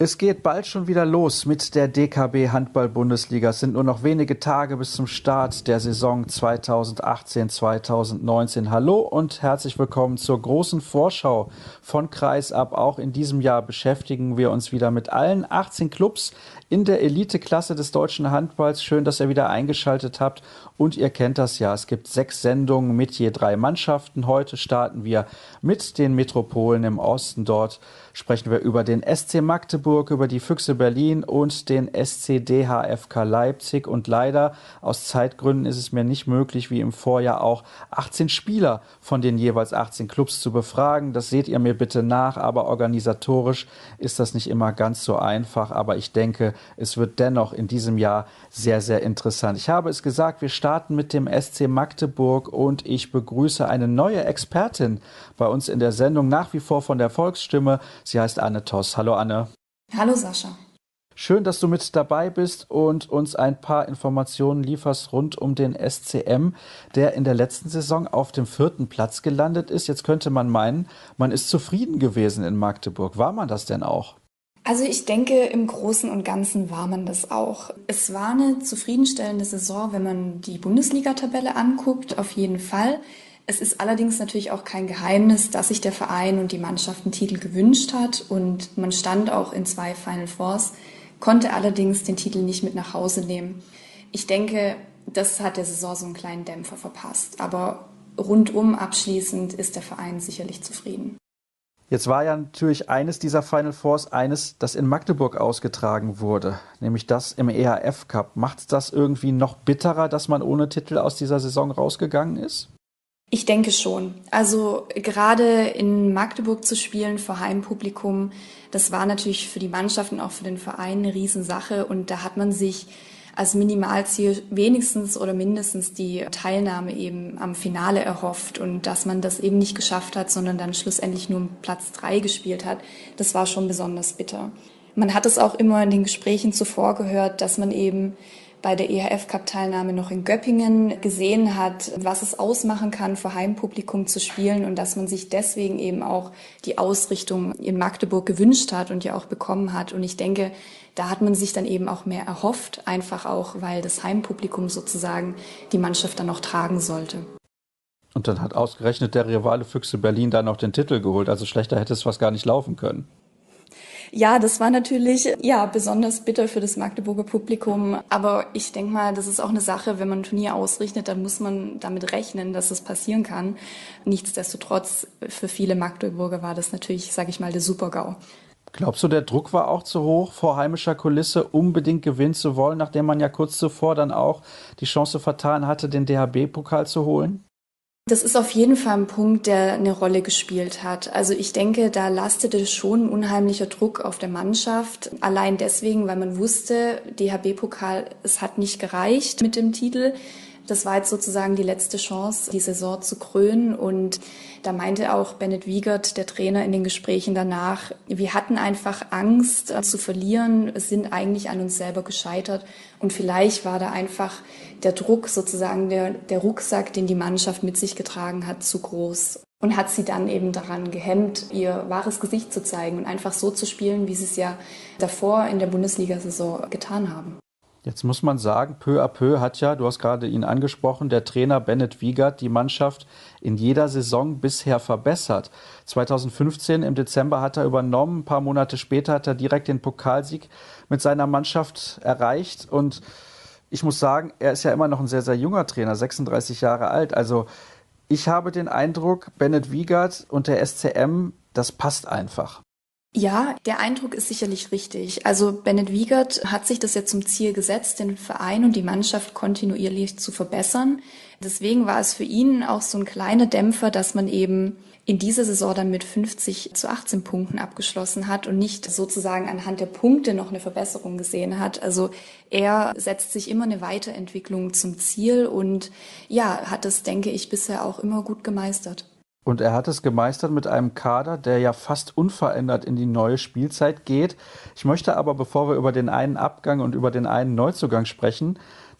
Es geht bald schon wieder los mit der DKB Handball-Bundesliga. Es sind nur noch wenige Tage bis zum Start der Saison 2018/2019. Hallo und herzlich willkommen zur großen Vorschau von Kreisab. Auch in diesem Jahr beschäftigen wir uns wieder mit allen 18 Clubs in der Eliteklasse des deutschen Handballs. Schön, dass ihr wieder eingeschaltet habt. Und ihr kennt das ja, es gibt 6 Sendungen mit je 3 Mannschaften. Heute starten wir mit den Metropolen im Osten. Dort sprechen wir über den SC Magdeburg, über die Füchse Berlin und den SC DHFK Leipzig. Und leider aus Zeitgründen ist es mir nicht möglich, wie im Vorjahr auch 18 Spieler von den jeweils 18 Clubs zu befragen. Das seht ihr mir bitte nach, aber organisatorisch ist das nicht immer ganz so einfach. Aber ich denke, es wird dennoch in diesem Jahr sehr, sehr interessant. Ich habe es gesagt, wir starten mit dem SC Magdeburg und ich begrüße eine neue Expertin bei uns in der Sendung, nach wie vor von der Volksstimme. Sie heißt Anne Toss. Hallo Anne. Hallo Sascha. Schön, dass du mit dabei bist und uns ein paar Informationen lieferst rund um den SCM, der in der letzten Saison auf dem 4. Platz gelandet ist. Jetzt könnte man meinen, man ist zufrieden gewesen in Magdeburg. War man das denn auch? Also ich denke, im Großen und Ganzen war man das auch. Es war eine zufriedenstellende Saison, wenn man die Bundesliga-Tabelle anguckt, auf jeden Fall. Es ist allerdings natürlich auch kein Geheimnis, dass sich der Verein und die Mannschaft einen Titel gewünscht hat und man stand auch in 2 Final Fours, konnte allerdings den Titel nicht mit nach Hause nehmen. Ich denke, das hat der Saison so einen kleinen Dämpfer verpasst, aber rundum abschließend ist der Verein sicherlich zufrieden. Jetzt war ja natürlich eines dieser Final Fours das in Magdeburg ausgetragen wurde, nämlich das im EHF Cup. Macht es das irgendwie noch bitterer, dass man ohne Titel aus dieser Saison rausgegangen ist? Ich denke schon. Also gerade in Magdeburg zu spielen vor Heimpublikum, das war natürlich für die Mannschaft und auch für den Verein eine Riesensache. Und da hat man sich als Minimalziel wenigstens oder mindestens die Teilnahme eben am Finale erhofft. Und dass man das eben nicht geschafft hat, sondern dann schlussendlich nur um Platz 3 gespielt hat, das war schon besonders bitter. Man hat es auch immer in den Gesprächen zuvor gehört, dass man eben bei der EHF-Cup-Teilnahme noch in Göppingen gesehen hat, was es ausmachen kann, vor Heimpublikum zu spielen und dass man sich deswegen eben auch die Ausrichtung in Magdeburg gewünscht hat und ja auch bekommen hat. Und ich denke, da hat man sich dann eben auch mehr erhofft, einfach auch, weil das Heimpublikum sozusagen die Mannschaft dann auch tragen sollte. Und dann hat ausgerechnet der Rivale Füchse Berlin dann noch den Titel geholt. Also schlechter hätte es fast gar nicht laufen können. Ja, das war natürlich besonders bitter für das Magdeburger Publikum. Aber ich denke mal, das ist auch eine Sache, wenn man ein Turnier ausrichtet, dann muss man damit rechnen, dass es passieren kann. Nichtsdestotrotz, für viele Magdeburger war das natürlich, sage ich mal, der Super-GAU. Glaubst du, der Druck war auch zu hoch, vor heimischer Kulisse unbedingt gewinnen zu wollen, nachdem man ja kurz zuvor dann auch die Chance vertan hatte, den DHB-Pokal zu holen? Das ist auf jeden Fall ein Punkt, der eine Rolle gespielt hat. Also ich denke, da lastete schon ein unheimlicher Druck auf der Mannschaft. Allein deswegen, weil man wusste, DHB-Pokal, es hat nicht gereicht mit dem Titel. Das war jetzt sozusagen die letzte Chance, die Saison zu krönen. Und da meinte auch Bennett Wiegert, der Trainer, in den Gesprächen danach, wir hatten einfach Angst zu verlieren, sind eigentlich an uns selber gescheitert. Und vielleicht war da einfach der Druck, sozusagen der Rucksack, den die Mannschaft mit sich getragen hat, zu groß. Und hat sie dann eben daran gehemmt, ihr wahres Gesicht zu zeigen und einfach so zu spielen, wie sie es ja davor in der Bundesliga-Saison getan haben. Jetzt muss man sagen, peu à peu hat ja, du hast gerade ihn angesprochen, der Trainer Bennett Wiegert die Mannschaft in jeder Saison bisher verbessert. 2015 im Dezember hat er übernommen, ein paar Monate später hat er direkt den Pokalsieg mit seiner Mannschaft erreicht. Und ich muss sagen, er ist ja immer noch ein sehr, sehr junger Trainer, 36 Jahre alt. Also ich habe den Eindruck, Bennett Wiegert und der SCM, das passt einfach. Ja, der Eindruck ist sicherlich richtig. Also Bennett Wiegert hat sich das ja zum Ziel gesetzt, den Verein und die Mannschaft kontinuierlich zu verbessern. Deswegen war es für ihn auch so ein kleiner Dämpfer, dass man eben in dieser Saison dann mit 50-18 Punkten abgeschlossen hat und nicht sozusagen anhand der Punkte noch eine Verbesserung gesehen hat. Also er setzt sich immer eine Weiterentwicklung zum Ziel und ja, hat das, denke ich, bisher auch immer gut gemeistert. Und er hat es gemeistert mit einem Kader, der ja fast unverändert in die neue Spielzeit geht. Ich möchte aber, bevor wir über den einen Abgang und über den einen Neuzugang sprechen,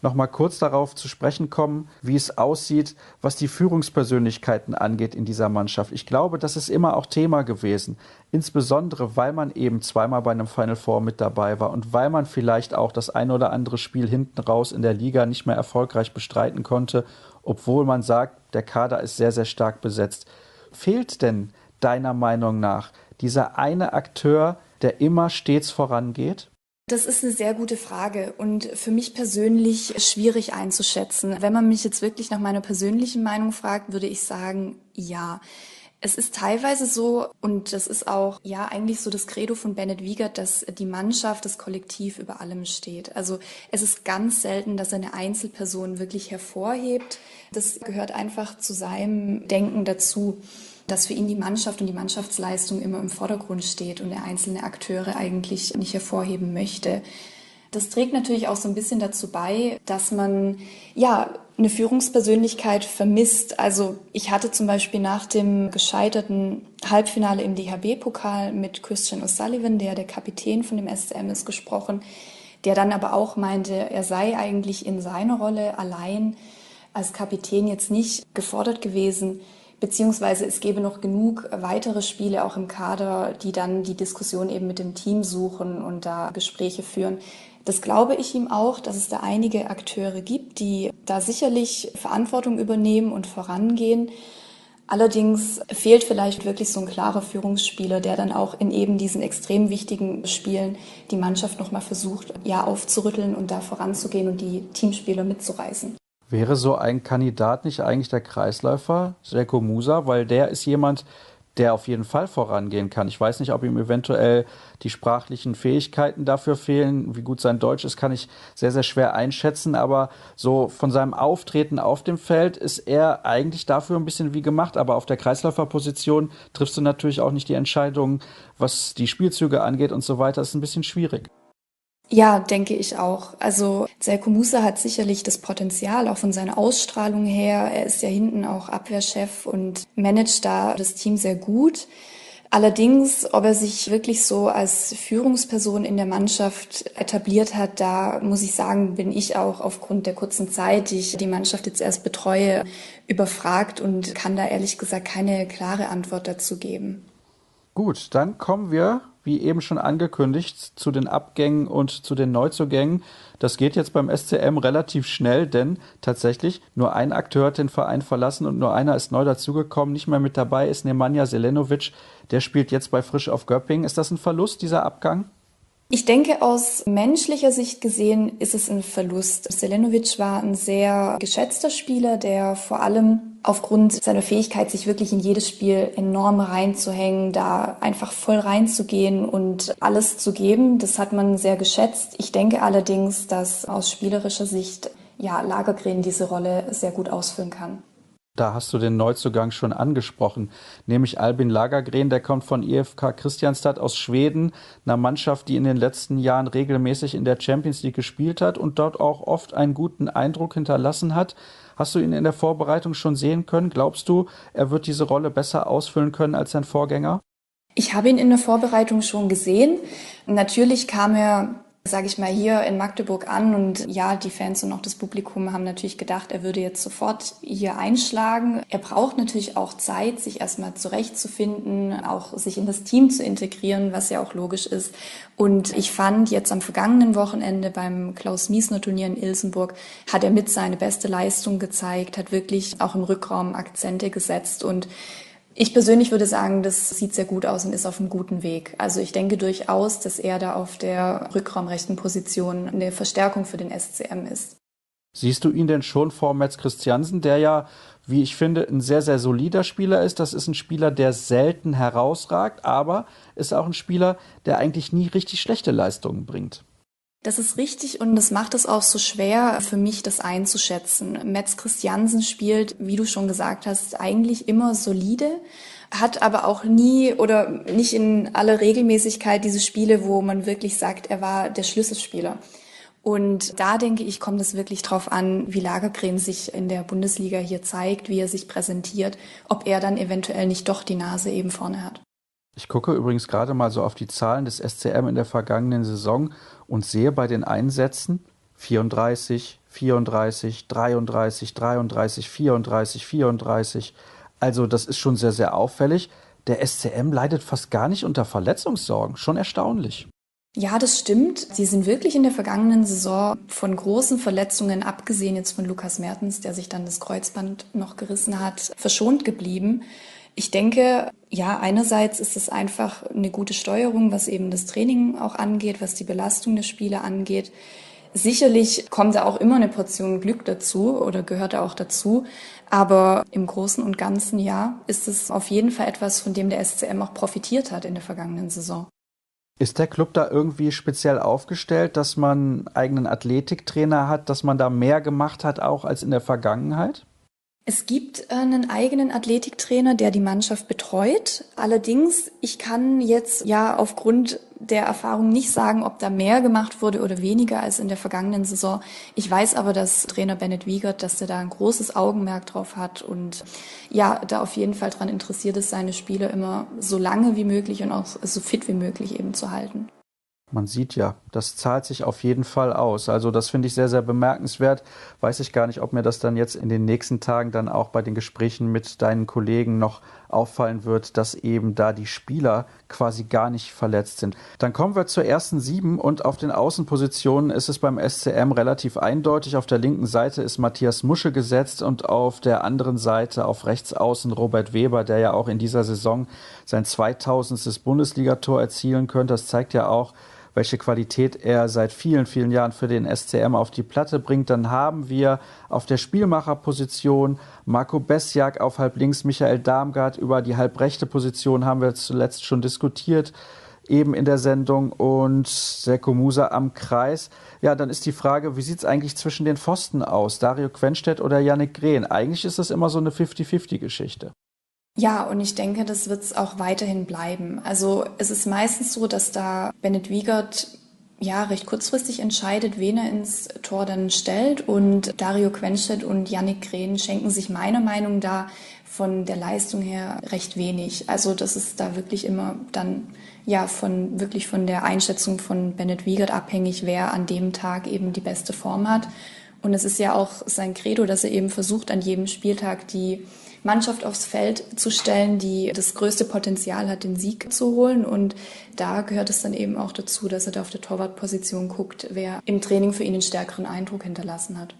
noch mal kurz darauf zu sprechen kommen, wie es aussieht, was die Führungspersönlichkeiten angeht in dieser Mannschaft. Ich glaube, das ist immer auch Thema gewesen, insbesondere weil man eben zweimal bei einem Final Four mit dabei war und weil man vielleicht auch das ein oder andere Spiel hinten raus in der Liga nicht mehr erfolgreich bestreiten konnte, obwohl man sagt, der Kader ist sehr, sehr stark besetzt. Fehlt denn deiner Meinung nach dieser eine Akteur, der immer stets vorangeht? Das ist eine sehr gute Frage und für mich persönlich schwierig einzuschätzen. Wenn man mich jetzt wirklich nach meiner persönlichen Meinung fragt, würde ich sagen, ja. Es ist teilweise so, und das ist auch ja eigentlich so das Credo von Bennett Wiegert, dass die Mannschaft, das Kollektiv über allem steht. Also es ist ganz selten, dass er eine Einzelperson wirklich hervorhebt. Das gehört einfach zu seinem Denken dazu, dass für ihn die Mannschaft und die Mannschaftsleistung immer im Vordergrund steht und er einzelne Akteure eigentlich nicht hervorheben möchte. Das trägt natürlich auch so ein bisschen dazu bei, dass man ja eine Führungspersönlichkeit vermisst. Also ich hatte zum Beispiel nach dem gescheiterten Halbfinale im DHB-Pokal mit Christian O'Sullivan, der Kapitän von dem SCM ist, gesprochen, der dann aber auch meinte, er sei eigentlich in seiner Rolle allein als Kapitän jetzt nicht gefordert gewesen, beziehungsweise es gäbe noch genug weitere Spiele auch im Kader, die dann die Diskussion eben mit dem Team suchen und da Gespräche führen. Das glaube ich ihm auch, dass es da einige Akteure gibt, die da sicherlich Verantwortung übernehmen und vorangehen. Allerdings fehlt vielleicht wirklich so ein klarer Führungsspieler, der dann auch in eben diesen extrem wichtigen Spielen die Mannschaft nochmal versucht, ja, aufzurütteln und da voranzugehen und die Teamspieler mitzureißen. Wäre so ein Kandidat nicht eigentlich der Kreisläufer, Željko Musa, weil der ist jemand, der auf jeden Fall vorangehen kann. Ich weiß nicht, ob ihm eventuell die sprachlichen Fähigkeiten dafür fehlen. Wie gut sein Deutsch ist, kann ich sehr, sehr schwer einschätzen. Aber so von seinem Auftreten auf dem Feld ist er eigentlich dafür ein bisschen wie gemacht. Aber auf der Kreisläuferposition triffst du natürlich auch nicht die Entscheidungen, was die Spielzüge angeht und so weiter. Das ist ein bisschen schwierig. Ja, denke ich auch. Also Željko Musa hat sicherlich das Potenzial, auch von seiner Ausstrahlung her. Er ist ja hinten auch Abwehrchef und managt da das Team sehr gut. Allerdings, ob er sich wirklich so als Führungsperson in der Mannschaft etabliert hat, da muss ich sagen, bin ich auch aufgrund der kurzen Zeit, die ich die Mannschaft jetzt erst betreue, überfragt und kann da ehrlich gesagt keine klare Antwort dazu geben. Gut, dann kommen wir, wie eben schon angekündigt, zu den Abgängen und zu den Neuzugängen. Das geht jetzt beim SCM relativ schnell, denn tatsächlich nur ein Akteur hat den Verein verlassen und nur einer ist neu dazugekommen. Nicht mehr mit dabei ist Nemanja Selenovic. Der spielt jetzt bei Frisch auf Göppingen. Ist das ein Verlust, dieser Abgang? Ich denke, aus menschlicher Sicht gesehen ist es ein Verlust. Selenovic war ein sehr geschätzter Spieler, der vor allem aufgrund seiner Fähigkeit, sich wirklich in jedes Spiel enorm reinzuhängen, da einfach voll reinzugehen und alles zu geben, das hat man sehr geschätzt. Ich denke allerdings, dass aus spielerischer Sicht ja, Lagergren diese Rolle sehr gut ausfüllen kann. Da hast du den Neuzugang schon angesprochen, nämlich Albin Lagergren, der kommt von IFK Kristianstad aus Schweden, einer Mannschaft, die in den letzten Jahren regelmäßig in der Champions League gespielt hat und dort auch oft einen guten Eindruck hinterlassen hat. Hast du ihn in der Vorbereitung schon sehen können? Glaubst du, er wird diese Rolle besser ausfüllen können als sein Vorgänger? Ich habe ihn in der Vorbereitung schon gesehen. Natürlich kam er, sage ich mal, hier in Magdeburg an und ja, die Fans und auch das Publikum haben natürlich gedacht, er würde jetzt sofort hier einschlagen. Er braucht natürlich auch Zeit, sich erstmal zurechtzufinden, auch sich in das Team zu integrieren, was ja auch logisch ist. Und ich fand, jetzt am vergangenen Wochenende beim Klaus-Miesner-Turnier in Ilsenburg hat er mit seine beste Leistung gezeigt, hat wirklich auch im Rückraum Akzente gesetzt und ich persönlich würde sagen, das sieht sehr gut aus und ist auf einem guten Weg. Also ich denke durchaus, dass er da auf der rückraumrechten Position eine Verstärkung für den SCM ist. Siehst du ihn denn schon vor Mats Christiansen, der ja, wie ich finde, ein sehr, sehr solider Spieler ist? Das ist ein Spieler, der selten herausragt, aber ist auch ein Spieler, der eigentlich nie richtig schlechte Leistungen bringt. Das ist richtig und das macht es auch so schwer für mich, das einzuschätzen. Mats Christiansen spielt, wie du schon gesagt hast, eigentlich immer solide, hat aber auch nie oder nicht in aller Regelmäßigkeit diese Spiele, wo man wirklich sagt, er war der Schlüsselspieler. Und da denke ich, kommt es wirklich drauf an, wie Lagergren sich in der Bundesliga hier zeigt, wie er sich präsentiert, ob er dann eventuell nicht doch die Nase eben vorne hat. Ich gucke übrigens gerade mal so auf die Zahlen des SCM in der vergangenen Saison und sehe bei den Einsätzen 34, 34, 33, 33, 34, 34. Also das ist schon sehr, sehr auffällig. Der SCM leidet fast gar nicht unter Verletzungssorgen. Schon erstaunlich. Ja, das stimmt. Sie sind wirklich in der vergangenen Saison von großen Verletzungen, abgesehen jetzt von Lukas Mertens, der sich dann das Kreuzband noch gerissen hat, verschont geblieben. Ich denke, ja, einerseits ist es einfach eine gute Steuerung, was eben das Training auch angeht, was die Belastung der Spieler angeht. Sicherlich kommt da auch immer eine Portion Glück dazu oder gehört da auch dazu. Aber im Großen und Ganzen, ja, ist es auf jeden Fall etwas, von dem der SCM auch profitiert hat in der vergangenen Saison. Ist der Club da irgendwie speziell aufgestellt, dass man einen eigenen Athletiktrainer hat, dass man da mehr gemacht hat auch als in der Vergangenheit? Es gibt einen eigenen Athletiktrainer, der die Mannschaft betreut. Allerdings, ich kann jetzt ja aufgrund der Erfahrung nicht sagen, ob da mehr gemacht wurde oder weniger als in der vergangenen Saison. Ich weiß aber, dass Trainer Bennett Wiegert, dass er da ein großes Augenmerk drauf hat und ja, da auf jeden Fall dran interessiert ist, seine Spieler immer so lange wie möglich und auch so fit wie möglich eben zu halten. Man sieht ja, das zahlt sich auf jeden Fall aus. Also das finde ich sehr, sehr bemerkenswert. Weiß ich gar nicht, ob mir das dann jetzt in den nächsten Tagen dann auch bei den Gesprächen mit deinen Kollegen noch auffallen wird, dass eben da die Spieler quasi gar nicht verletzt sind. Dann kommen wir zur ersten 7 und auf den Außenpositionen ist es beim SCM relativ eindeutig. Auf der linken Seite ist Matthias Musche gesetzt und auf der anderen Seite auf rechts außen Robert Weber, der ja auch in dieser Saison sein 2000. Bundesligator erzielen könnte. Das zeigt ja auch, welche Qualität er seit vielen, vielen Jahren für den SCM auf die Platte bringt. Dann haben wir auf der Spielmacherposition Marco Besjak, auf halb links Michael Darmgard. Über die halbrechte Position haben wir zuletzt schon diskutiert, eben in der Sendung, und Selko Musa am Kreis. Ja, dann ist die Frage, wie sieht es eigentlich zwischen den Pfosten aus? Dario Quenstedt oder Yannick Grehn? Eigentlich ist das immer so eine 50-50-Geschichte. Ja, und ich denke, das wird es auch weiterhin bleiben. Also es ist meistens so, dass da Bennett Wiegert ja recht kurzfristig entscheidet, wen er ins Tor dann stellt. Und Dario Quenstedt und Yannick Grehn schenken sich meiner Meinung nach von der Leistung her recht wenig. Also das ist da wirklich immer dann ja von der Einschätzung von Bennett Wiegert abhängig, wer an dem Tag eben die beste Form hat. Und es ist ja auch sein Credo, dass er eben versucht, an jedem Spieltag die Mannschaft aufs Feld zu stellen, die das größte Potenzial hat, den Sieg zu holen. Und da gehört es dann eben auch dazu, dass er da auf der Torwartposition guckt, wer im Training für ihn einen stärkeren Eindruck hinterlassen hat.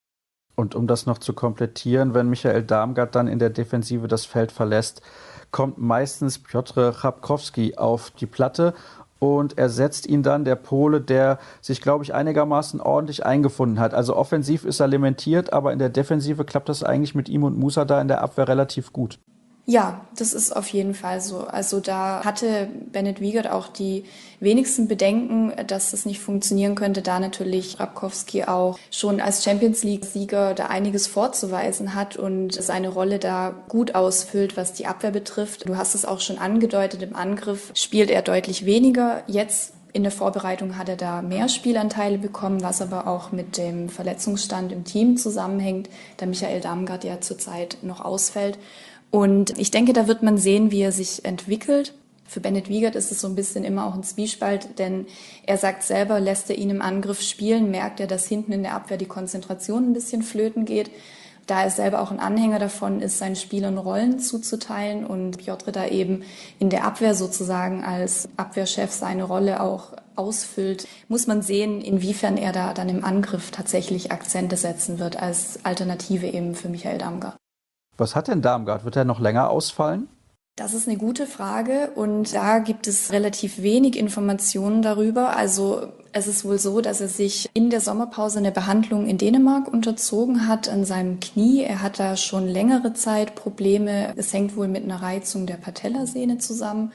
Und um das noch zu komplettieren, wenn Michael Darmgard dann in der Defensive das Feld verlässt, kommt meistens Piotr Chabkowski auf die Platte und ersetzt ihn dann der Pole, der sich, glaube ich, einigermaßen ordentlich eingefunden hat. Also offensiv ist er limitiert, aber in der Defensive klappt das eigentlich mit ihm und Musa da in der Abwehr relativ gut. Ja, das ist auf jeden Fall so. Also da hatte Bennett Wiegert auch die wenigsten Bedenken, dass das nicht funktionieren könnte, da natürlich Rabkowski auch schon als Champions-League-Sieger da einiges vorzuweisen hat und seine Rolle da gut ausfüllt, was die Abwehr betrifft. Du hast es auch schon angedeutet, im Angriff spielt er deutlich weniger. Jetzt in der Vorbereitung hat er da mehr Spielanteile bekommen, was aber auch mit dem Verletzungsstand im Team zusammenhängt, da Michael Damgard ja zurzeit noch ausfällt. Und ich denke, da wird man sehen, wie er sich entwickelt. Für Bennett Wiegert ist es so ein bisschen immer auch ein Zwiespalt, denn er sagt selber, lässt er ihn im Angriff spielen, merkt er, dass hinten in der Abwehr die Konzentration ein bisschen flöten geht. Da er selber auch ein Anhänger davon ist, seinen Spielern Rollen zuzuteilen und Piotr da eben in der Abwehr sozusagen als Abwehrchef seine Rolle auch ausfüllt, muss man sehen, inwiefern er da dann im Angriff tatsächlich Akzente setzen wird als Alternative eben für Michael Damgard. Was hat denn Darmgard? Wird er noch länger ausfallen? Das ist eine gute Frage und da gibt es relativ wenig Informationen darüber. Also es ist wohl so, dass er sich in der Sommerpause eine Behandlung in Dänemark unterzogen hat an seinem Knie. Er hat da schon längere Zeit Probleme. Es hängt wohl mit einer Reizung der Patellasehne zusammen.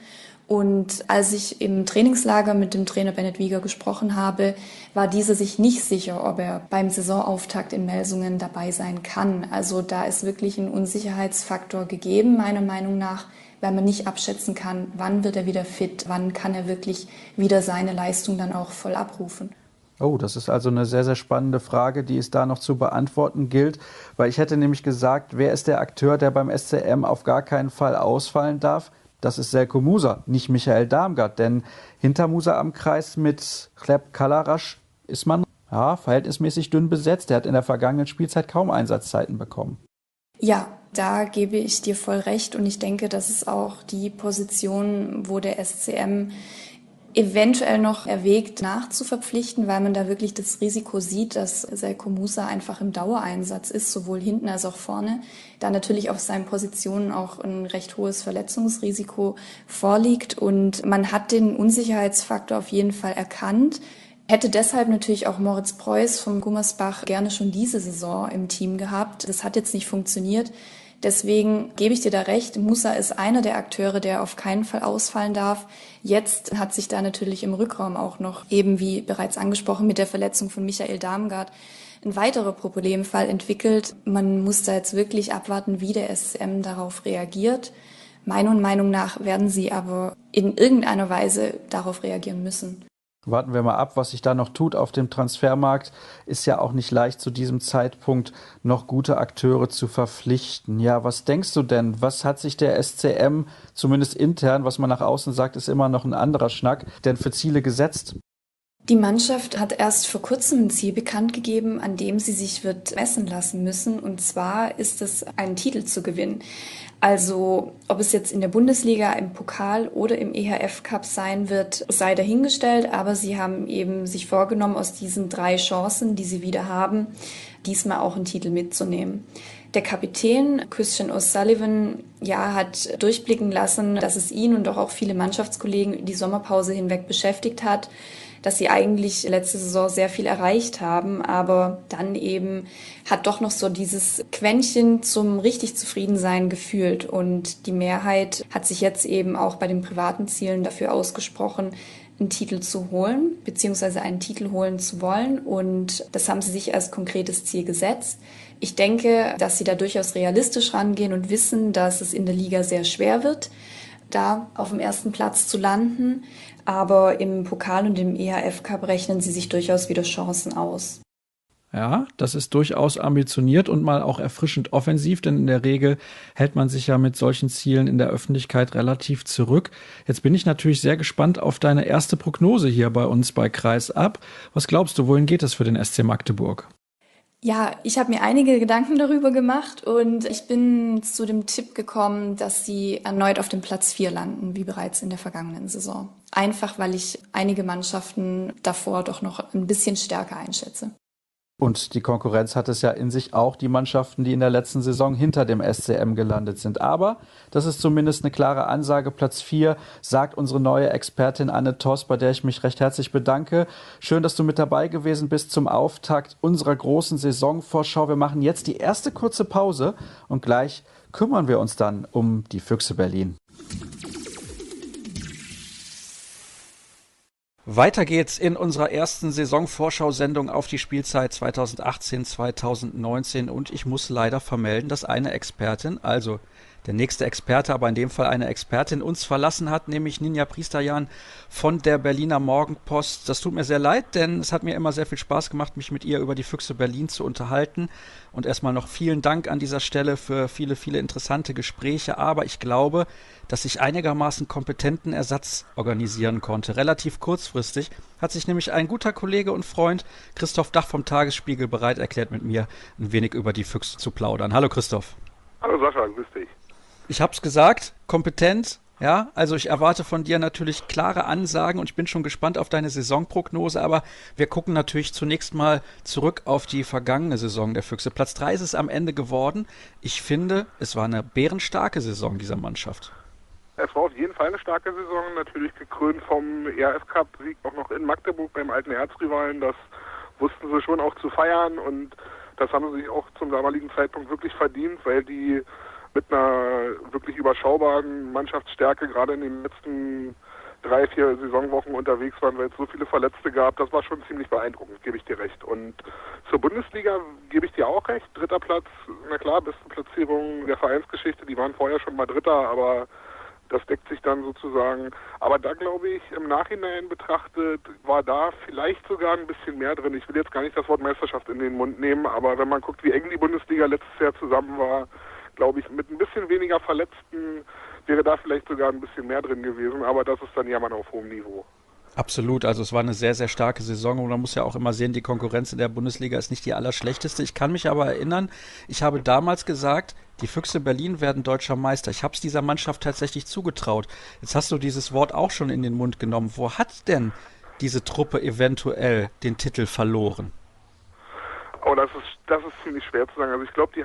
Und als ich im Trainingslager mit dem Trainer Bennett Wiegert gesprochen habe, war dieser sich nicht sicher, ob er beim Saisonauftakt in Melsungen dabei sein kann. Also da ist wirklich ein Unsicherheitsfaktor gegeben, meiner Meinung nach, weil man nicht abschätzen kann, wann wird er wieder fit, wann kann er wirklich wieder seine Leistung dann auch voll abrufen. Oh, das ist also eine sehr, sehr spannende Frage, die es da noch zu beantworten gilt, weil ich hätte nämlich gesagt, wer ist der Akteur, der beim SCM auf gar keinen Fall ausfallen darf? Das ist Selko Musa, nicht Michael Darmgard, denn hinter Musa am Kreis mit Hleb Kalarasch ist man ja, verhältnismäßig dünn besetzt. Der hat in der vergangenen Spielzeit kaum Einsatzzeiten bekommen. Ja, da gebe ich dir voll recht und ich denke, das ist auch die Position, wo der SCM eventuell noch erwägt, nachzuverpflichten, weil man da wirklich das Risiko sieht, dass Selko Musa einfach im Dauereinsatz ist, sowohl hinten als auch vorne, da natürlich auf seinen Positionen auch ein recht hohes Verletzungsrisiko vorliegt und man hat den Unsicherheitsfaktor auf jeden Fall erkannt. Hätte deshalb natürlich auch Moritz Preuß vom Gummersbach gerne schon diese Saison im Team gehabt. Das hat jetzt nicht funktioniert. Deswegen gebe ich dir da recht, Musa ist einer der Akteure, der auf keinen Fall ausfallen darf. Jetzt hat sich da natürlich im Rückraum auch noch, eben wie bereits angesprochen, mit der Verletzung von Michael Damgard ein weiterer Problemfall entwickelt. Man muss da jetzt wirklich abwarten, wie der SCM darauf reagiert. Meiner Meinung nach werden sie aber in irgendeiner Weise darauf reagieren müssen. Warten wir mal ab, was sich da noch tut auf dem Transfermarkt. Ist ja auch nicht leicht, zu diesem Zeitpunkt noch gute Akteure zu verpflichten. Ja, was denkst du denn? Was hat sich der SCM, zumindest intern, was man nach außen sagt, ist immer noch ein anderer Schnack, denn für Ziele gesetzt? Die Mannschaft hat erst vor kurzem ein Ziel bekannt gegeben, an dem sie sich wird messen lassen müssen. Und zwar ist es, einen Titel zu gewinnen. Also ob es jetzt in der Bundesliga, im Pokal oder im EHF-Cup sein wird, sei dahingestellt. Aber sie haben eben sich vorgenommen, aus diesen 3 Chancen, die sie wieder haben, diesmal auch einen Titel mitzunehmen. Der Kapitän Christian O'Sullivan hat durchblicken lassen, dass es ihn und auch viele Mannschaftskollegen die Sommerpause hinweg beschäftigt hat, dass sie eigentlich letzte Saison sehr viel erreicht haben, aber dann eben hat doch noch so dieses Quäntchen zum richtig Zufriedensein gefühlt. Und die Mehrheit hat sich jetzt eben auch bei den privaten Zielen dafür ausgesprochen, einen Titel zu holen, beziehungsweise einen Titel holen zu wollen. Und das haben sie sich als konkretes Ziel gesetzt. Ich denke, dass sie da durchaus realistisch rangehen und wissen, dass es in der Liga sehr schwer wird, da auf dem ersten Platz zu landen. Aber im Pokal und im EHF-Cup rechnen sie sich durchaus wieder Chancen aus. Ja, das ist durchaus ambitioniert und mal auch erfrischend offensiv, denn in der Regel hält man sich ja mit solchen Zielen in der Öffentlichkeit relativ zurück. Jetzt bin ich natürlich sehr gespannt auf deine erste Prognose hier bei uns bei Kreisab. Was glaubst du, wohin geht es für den SC Magdeburg? Ja, ich habe mir einige Gedanken darüber gemacht und ich bin zu dem Tipp gekommen, dass sie erneut auf dem Platz 4 landen, wie bereits in der vergangenen Saison. Einfach, weil ich einige Mannschaften davor doch noch ein bisschen stärker einschätze. Und die Konkurrenz hat es ja in sich, auch die Mannschaften, die in der letzten Saison hinter dem SCM gelandet sind. Aber das ist zumindest eine klare Ansage. Platz 4 sagt unsere neue Expertin Anne Toss, bei der ich mich recht herzlich bedanke. Schön, dass du mit dabei gewesen bist zum Auftakt unserer großen Saisonvorschau. Wir machen jetzt die erste kurze Pause und gleich kümmern wir uns dann um die Füchse Berlin. Weiter geht's in unserer ersten Saisonvorschau-Sendung auf die Spielzeit 2018-2019 und ich muss leider vermelden, dass eine Expertin, also der nächste Experte, aber in dem Fall eine Expertin, uns verlassen hat, nämlich Ninja Priesterjan von der Berliner Morgenpost. Das tut mir sehr leid, denn es hat mir immer sehr viel Spaß gemacht, mich mit ihr über die Füchse Berlin zu unterhalten. Und erstmal noch vielen Dank an dieser Stelle für viele, viele interessante Gespräche. Aber ich glaube, dass ich einigermaßen kompetenten Ersatz organisieren konnte. Relativ kurzfristig hat sich nämlich ein guter Kollege und Freund, Christoph Dach vom Tagesspiegel, bereit erklärt, mit mir ein wenig über die Füchse zu plaudern. Hallo Christoph. Hallo Sascha, grüß dich. Ich hab's gesagt, kompetent, ja, also ich erwarte von dir natürlich klare Ansagen und ich bin schon gespannt auf deine Saisonprognose, aber wir gucken natürlich zunächst mal zurück auf die vergangene Saison der Füchse. Platz 3 ist es am Ende geworden. Ich finde, es war eine bärenstarke Saison dieser Mannschaft. Es war auf jeden Fall eine starke Saison, natürlich gekrönt vom ERF-Cup-Sieg auch noch in Magdeburg beim alten Erzrivalen. Das wussten sie schon auch zu feiern und das haben sie sich auch zum damaligen Zeitpunkt wirklich verdient, weil die mit einer wirklich überschaubaren Mannschaftsstärke gerade in den letzten 3-4 Saisonwochen unterwegs waren, weil es so viele Verletzte gab. Das war schon ziemlich beeindruckend, gebe ich dir recht. Und zur Bundesliga gebe ich dir auch recht. 3. Platz, na klar, beste Platzierung der Vereinsgeschichte. Die waren vorher schon mal Dritter, aber das deckt sich dann sozusagen. Aber da glaube ich, im Nachhinein betrachtet, war da vielleicht sogar ein bisschen mehr drin. Ich will jetzt gar nicht das Wort Meisterschaft in den Mund nehmen, aber wenn man guckt, wie eng die Bundesliga letztes Jahr zusammen war, glaube ich, mit ein bisschen weniger Verletzten wäre da vielleicht sogar ein bisschen mehr drin gewesen, aber das ist dann ja mal auf hohem Niveau. Absolut, also es war eine sehr, sehr starke Saison und man muss ja auch immer sehen, die Konkurrenz in der Bundesliga ist nicht die allerschlechteste. Ich kann mich aber erinnern, ich habe damals gesagt, die Füchse Berlin werden deutscher Meister. Ich habe es dieser Mannschaft tatsächlich zugetraut. Jetzt hast du dieses Wort auch schon in den Mund genommen. Wo hat denn diese Truppe eventuell den Titel verloren? Oh, das ist ziemlich schwer zu sagen. Also ich glaube, die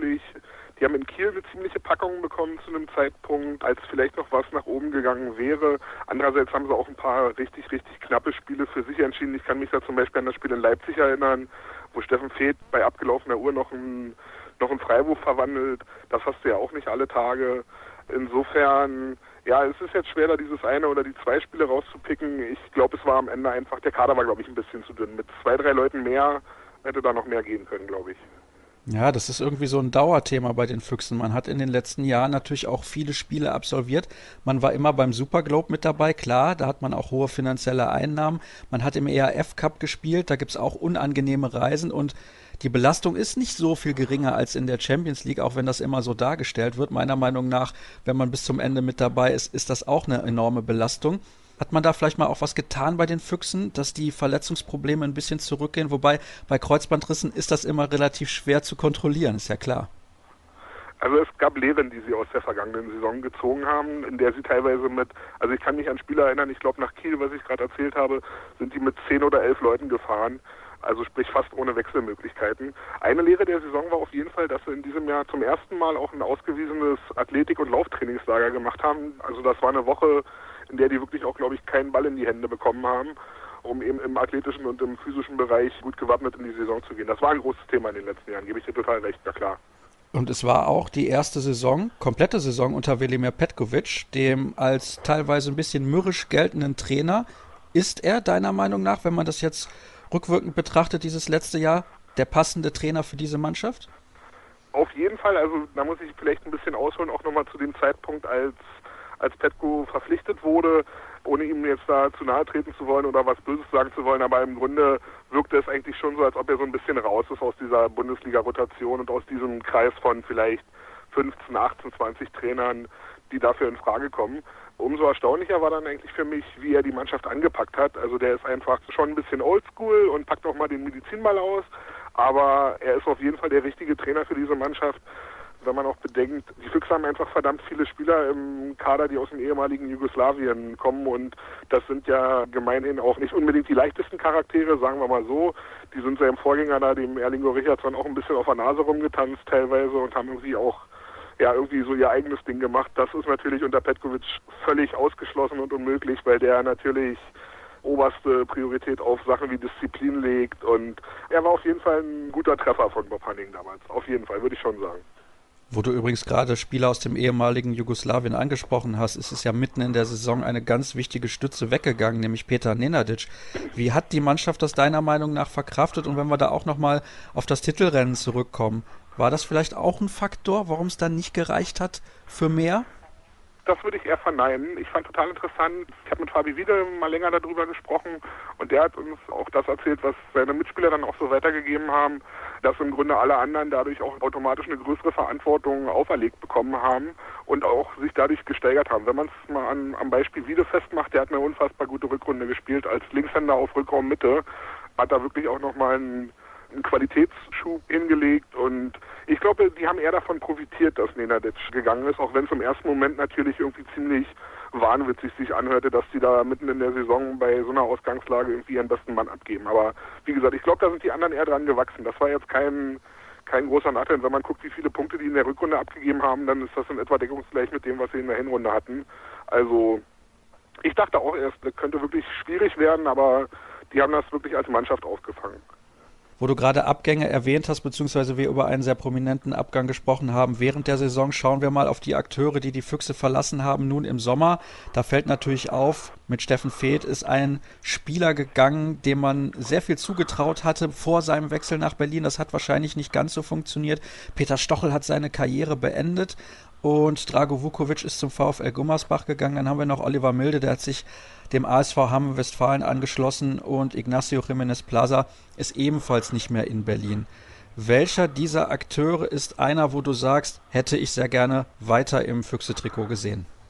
haben in Kiel eine ziemliche Packung bekommen zu einem Zeitpunkt, als vielleicht noch was nach oben gegangen wäre. Andererseits haben sie auch ein paar richtig, richtig knappe Spiele für sich entschieden. Ich kann mich da zum Beispiel an das Spiel in Leipzig erinnern, wo Steffen Feeth bei abgelaufener Uhr noch einen Freiwurf verwandelt. Das hast du ja auch nicht alle Tage. Insofern, ja, es ist jetzt schwer, da dieses eine oder die zwei Spiele rauszupicken. Ich glaube, es war am Ende einfach, der Kader war, glaube ich, ein bisschen zu dünn. Mit 2, 3 Leuten mehr hätte da noch mehr gehen können, glaube ich. Ja, das ist irgendwie so ein Dauerthema bei den Füchsen. Man hat in den letzten Jahren natürlich auch viele Spiele absolviert. Man war immer beim Superglobe mit dabei, klar, da hat man auch hohe finanzielle Einnahmen. Man hat im ERF Cup gespielt, da gibt's auch unangenehme Reisen und die Belastung ist nicht so viel geringer als in der Champions League, auch wenn das immer so dargestellt wird. Meiner Meinung nach, wenn man bis zum Ende mit dabei ist, ist das auch eine enorme Belastung. Hat man da vielleicht mal auch was getan bei den Füchsen, dass die Verletzungsprobleme ein bisschen zurückgehen? Wobei bei Kreuzbandrissen ist das immer relativ schwer zu kontrollieren, ist ja klar. Also es gab Lehren, die sie aus der vergangenen Saison gezogen haben, in der sie teilweise also ich kann mich an Spieler erinnern, ich glaube nach Kiel, was ich gerade erzählt habe, sind die mit 10 oder 11 Leuten gefahren, also sprich fast ohne Wechselmöglichkeiten. Eine Lehre der Saison war auf jeden Fall, dass sie in diesem Jahr zum ersten Mal auch ein ausgewiesenes Athletik- und Lauftrainingslager gemacht haben. Also das war eine Woche, in der die wirklich auch, glaube ich, keinen Ball in die Hände bekommen haben, um eben im athletischen und im physischen Bereich gut gewappnet in die Saison zu gehen. Das war ein großes Thema in den letzten Jahren, gebe ich dir total recht, na klar. Und es war auch die erste Saison, komplette Saison unter Velimir Petkovic, dem als teilweise ein bisschen mürrisch geltenden Trainer. Ist er deiner Meinung nach, wenn man das jetzt rückwirkend betrachtet, dieses letzte Jahr, der passende Trainer für diese Mannschaft? Auf jeden Fall, also da muss ich vielleicht ein bisschen ausholen, auch nochmal zu dem Zeitpunkt, als Petko verpflichtet wurde, ohne ihm jetzt da zu nahe treten zu wollen oder was Böses sagen zu wollen, aber im Grunde wirkte es eigentlich schon so, als ob er so ein bisschen raus ist aus dieser Bundesliga-Rotation und aus diesem Kreis von vielleicht 15, 18, 20 Trainern, die dafür in Frage kommen. Umso erstaunlicher war dann eigentlich für mich, wie er die Mannschaft angepackt hat. Also der ist einfach schon ein bisschen oldschool und packt auch mal den Medizinball aus, aber er ist auf jeden Fall der richtige Trainer für diese Mannschaft. Wenn man auch bedenkt, die Füchse haben einfach verdammt viele Spieler im Kader, die aus dem ehemaligen Jugoslawien kommen und das sind ja gemeinhin auch nicht unbedingt die leichtesten Charaktere, sagen wir mal so. Die sind seinem Vorgänger da, dem Erlingo Richardsson, auch ein bisschen auf der Nase rumgetanzt teilweise und haben irgendwie auch irgendwie so ihr eigenes Ding gemacht. Das ist natürlich unter Petkovic völlig ausgeschlossen und unmöglich, weil der natürlich oberste Priorität auf Sachen wie Disziplin legt und er war auf jeden Fall ein guter Treffer von Bob Hanning damals. Auf jeden Fall, würde ich schon sagen. Wo du übrigens gerade Spieler aus dem ehemaligen Jugoslawien angesprochen hast, ist es ja mitten in der Saison eine ganz wichtige Stütze weggegangen, nämlich Petar Nenadic. Wie hat die Mannschaft das deiner Meinung nach verkraftet? Und wenn wir da auch nochmal auf das Titelrennen zurückkommen, war das vielleicht auch ein Faktor, warum es dann nicht gereicht hat für mehr? Das würde ich eher verneinen. Ich fand total interessant, ich habe mit Fabi Wiede mal länger darüber gesprochen und der hat uns auch das erzählt, was seine Mitspieler dann auch so weitergegeben haben, dass im Grunde alle anderen dadurch auch automatisch eine größere Verantwortung auferlegt bekommen haben und auch sich dadurch gesteigert haben. Wenn man es mal am Beispiel Wiede festmacht, der hat eine unfassbar gute Rückrunde gespielt als Linkshänder auf Rückraummitte, hat da wirklich auch nochmal einen Qualitätsschub hingelegt und ich glaube, die haben eher davon profitiert, dass Nenadic gegangen ist, auch wenn es im ersten Moment natürlich irgendwie ziemlich wahnwitzig sich anhörte, dass die da mitten in der Saison bei so einer Ausgangslage irgendwie ihren besten Mann abgeben. Aber wie gesagt, ich glaube, da sind die anderen eher dran gewachsen. Das war jetzt kein großer Nachteil. Wenn man guckt, wie viele Punkte die in der Rückrunde abgegeben haben, dann ist das in etwa deckungsgleich mit dem, was sie in der Hinrunde hatten. Also ich dachte auch erst, das könnte wirklich schwierig werden, aber die haben das wirklich als Mannschaft aufgefangen. Wo du gerade Abgänge erwähnt hast, beziehungsweise wir über einen sehr prominenten Abgang gesprochen haben während der Saison, schauen wir mal auf die Akteure, die die Füchse verlassen haben, nun im Sommer. Da fällt natürlich auf, mit Steffen Feeth ist ein Spieler gegangen, dem man sehr viel zugetraut hatte vor seinem Wechsel nach Berlin. Das hat wahrscheinlich nicht ganz so funktioniert. Peter Stochel hat seine Karriere beendet und Drago Vukovic ist zum VfL Gummersbach gegangen. Dann haben wir noch Oliver Milde, der hat sich dem ASV Hamm-Westfalen angeschlossen und Ignacio Jiménez Plaza ist ebenfalls nicht mehr in Berlin. Welcher dieser Akteure ist einer, wo du sagst, hätte ich sehr gerne weiter im Füchse-Trikot gesehen?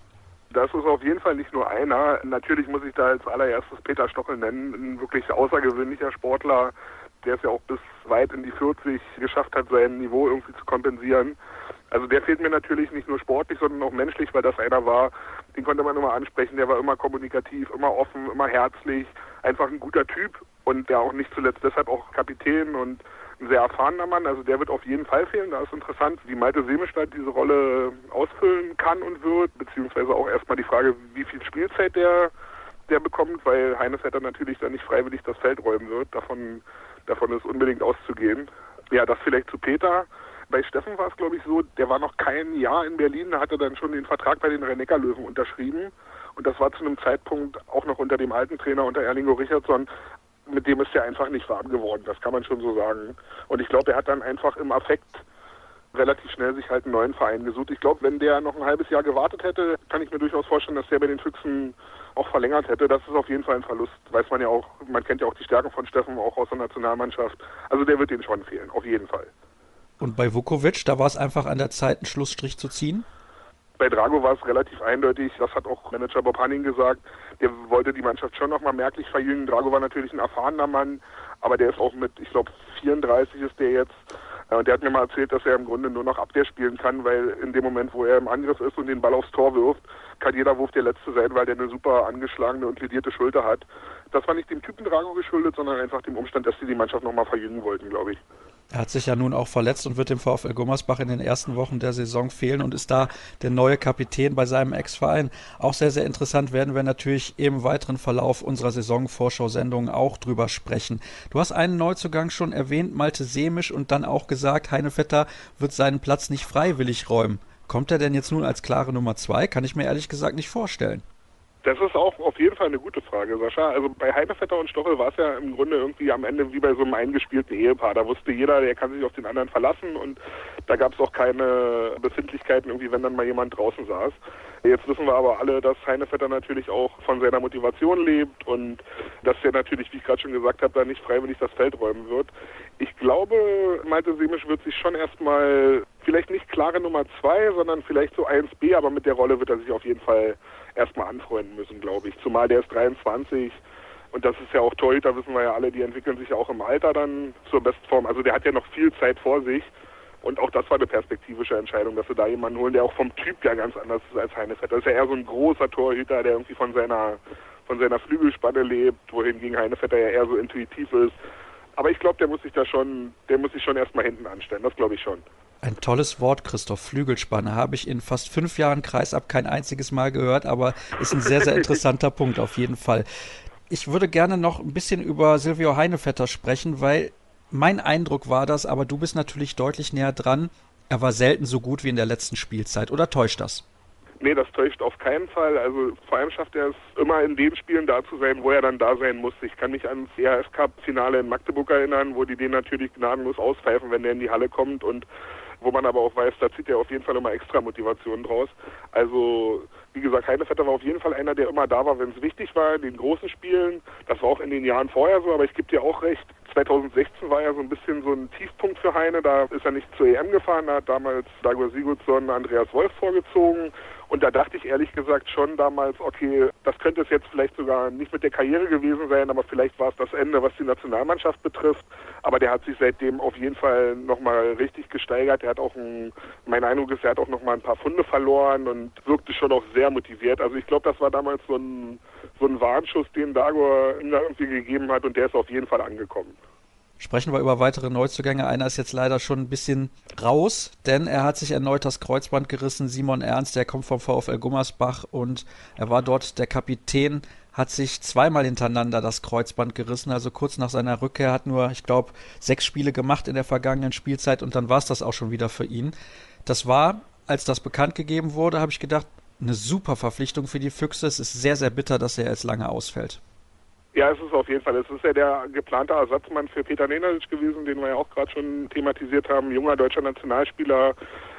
Das ist auf jeden Fall nicht nur einer. Natürlich muss ich da als allererstes Peter Stochel nennen, ein wirklich außergewöhnlicher Sportler, der es ja auch bis weit in die 40 geschafft hat, sein Niveau irgendwie zu kompensieren. Also der fehlt mir natürlich nicht nur sportlich, sondern auch menschlich, weil das einer war, den konnte man immer ansprechen, der war immer kommunikativ, immer offen, immer herzlich, einfach ein guter Typ und der auch nicht zuletzt deshalb auch Kapitän und ein sehr erfahrener Mann, also der wird auf jeden Fall fehlen. Da ist interessant, wie Malte Semisch diese Rolle ausfüllen kann und wird, beziehungsweise auch erstmal die Frage, wie viel Spielzeit der bekommt, weil Heinevetter natürlich dann nicht freiwillig das Feld räumen wird, davon ist unbedingt auszugehen. Ja, das vielleicht zu Peter. Bei Steffen war es, glaube ich, so, der war noch kein Jahr in Berlin, da hat er dann schon den Vertrag bei den Rhein-Neckar-Löwen unterschrieben. Und das war zu einem Zeitpunkt auch noch unter dem alten Trainer, unter Erlingo Richardson. Mit dem ist er einfach nicht warm geworden, das kann man schon so sagen. Und ich glaube, er hat dann einfach im Affekt relativ schnell sich halt einen neuen Verein gesucht. Ich glaube, wenn der noch ein halbes Jahr gewartet hätte, kann ich mir durchaus vorstellen, dass der bei den Füchsen auch verlängert hätte. Das ist auf jeden Fall ein Verlust. Weiß man ja auch, man kennt ja auch die Stärken von Steffen, auch aus der Nationalmannschaft. Also der wird ihnen schon fehlen, auf jeden Fall. Und bei Vukovic, da war es einfach an der Zeit, einen Schlussstrich zu ziehen? Bei Drago war es relativ eindeutig, das hat auch Manager Bob Hanning gesagt, der wollte die Mannschaft schon nochmal merklich verjüngen. Drago war natürlich ein erfahrener Mann, aber der ist auch mit, ich glaube 34 ist der jetzt. Und der hat mir mal erzählt, dass er im Grunde nur noch Abwehr spielen kann, weil in dem Moment, wo er im Angriff ist und den Ball aufs Tor wirft, kann jeder Wurf der letzte sein, weil der eine super angeschlagene und ledierte Schulter hat. Das war nicht dem Typen Drago geschuldet, sondern einfach dem Umstand, dass sie die Mannschaft nochmal verjüngen wollten, glaube ich. Er hat sich ja nun auch verletzt und wird dem VfL Gummersbach in den ersten Wochen der Saison fehlen und ist da der neue Kapitän bei seinem Ex-Verein. Auch sehr, sehr interessant, werden wir natürlich im weiteren Verlauf unserer Saisonvorschau-Sendung auch drüber sprechen. Du hast einen Neuzugang schon erwähnt, Malte Semisch, und dann auch gesagt, Heinevetter wird seinen Platz nicht freiwillig räumen. Kommt er denn jetzt nun als klare Nummer 2? Kann ich mir ehrlich gesagt nicht vorstellen. Das ist auch auf jeden Fall eine gute Frage, Sascha. Also bei Heinevetter und Stochel war es ja im Grunde irgendwie am Ende wie bei so einem eingespielten Ehepaar. Da wusste jeder, der kann sich auf den anderen verlassen und da gab es auch keine Befindlichkeiten, irgendwie, wenn dann mal jemand draußen saß. Jetzt wissen wir aber alle, dass Heinevetter natürlich auch von seiner Motivation lebt und dass er natürlich, wie ich gerade schon gesagt habe, da nicht freiwillig das Feld räumen wird. Ich glaube, Malte Semisch wird sich schon erstmal, vielleicht nicht klare Nummer 2, sondern vielleicht so 1B, aber mit der Rolle wird er sich auf jeden Fall erstmal anfreunden müssen, glaube ich. Zumal der ist 23 und das ist ja auch Torhüter, wissen wir ja alle, die entwickeln sich ja auch im Alter dann zur Bestform. Also der hat ja noch viel Zeit vor sich und auch das war eine perspektivische Entscheidung, dass wir da jemanden holen, der auch vom Typ ja ganz anders ist als Heinevetter. Das ist ja eher so ein großer Torhüter, der irgendwie von seiner Flügelspanne lebt, wohingegen Heinevetter ja eher so intuitiv ist. Aber ich glaube, der muss sich schon erstmal hinten anstellen, das glaube ich schon. Ein tolles Wort, Christoph, Flügelspanne. Habe ich in fast 5 Jahren Kreisab kein einziges Mal gehört, aber ist ein sehr, sehr interessanter Punkt auf jeden Fall. Ich würde gerne noch ein bisschen über Silvio Heinevetter sprechen, weil mein Eindruck war das, aber du bist natürlich deutlich näher dran, er war selten so gut wie in der letzten Spielzeit. Oder täuscht das? Nee, das täuscht auf keinen Fall. Also vor allem schafft er es immer in den Spielen da zu sein, wo er dann da sein muss. Ich kann mich ans EHF-Cup-Finale in Magdeburg erinnern, wo die den natürlich gnadenlos auspfeifen, wenn der in die Halle kommt und wo man aber auch weiß, da zieht er auf jeden Fall immer extra Motivation draus. Also, wie gesagt, Heinevetter war auf jeden Fall einer, der immer da war, wenn es wichtig war, in den großen Spielen. Das war auch in den Jahren vorher so, aber ich gebe dir auch recht, 2016 war ja so ein bisschen so ein Tiefpunkt für Heine. Da ist er nicht zur EM gefahren, da hat damals Dagur Sigurdsson Andreas Wolf vorgezogen. Und da dachte ich ehrlich gesagt schon damals, okay, das könnte es jetzt vielleicht sogar nicht mit der Karriere gewesen sein, aber vielleicht war es das Ende, was die Nationalmannschaft betrifft. Aber der hat sich seitdem auf jeden Fall nochmal richtig gesteigert. Er hat auch, mein Eindruck ist, er hat auch nochmal ein paar Pfunde verloren und wirkte schon auch sehr motiviert. Also ich glaube, das war damals so ein Warnschuss, den Dagur ihm da irgendwie gegeben hat und der ist auf jeden Fall angekommen. Sprechen wir über weitere Neuzugänge. Einer ist jetzt leider schon ein bisschen raus, denn er hat sich erneut das Kreuzband gerissen. Simon Ernst, der kommt vom VfL Gummersbach und er war dort der Kapitän, hat sich zweimal hintereinander das Kreuzband gerissen. Also kurz nach seiner Rückkehr, hat nur, ich glaube, 6 Spiele gemacht in der vergangenen Spielzeit und dann war es das auch schon wieder für ihn. Das war, als das bekannt gegeben wurde, habe ich gedacht, eine super Verpflichtung für die Füchse. Es ist sehr, sehr bitter, dass er jetzt lange ausfällt. Ja, es ist auf jeden Fall. Es ist ja der geplante Ersatzmann für Peter Nenadic gewesen, den wir ja auch gerade schon thematisiert haben. Junger deutscher Nationalspieler,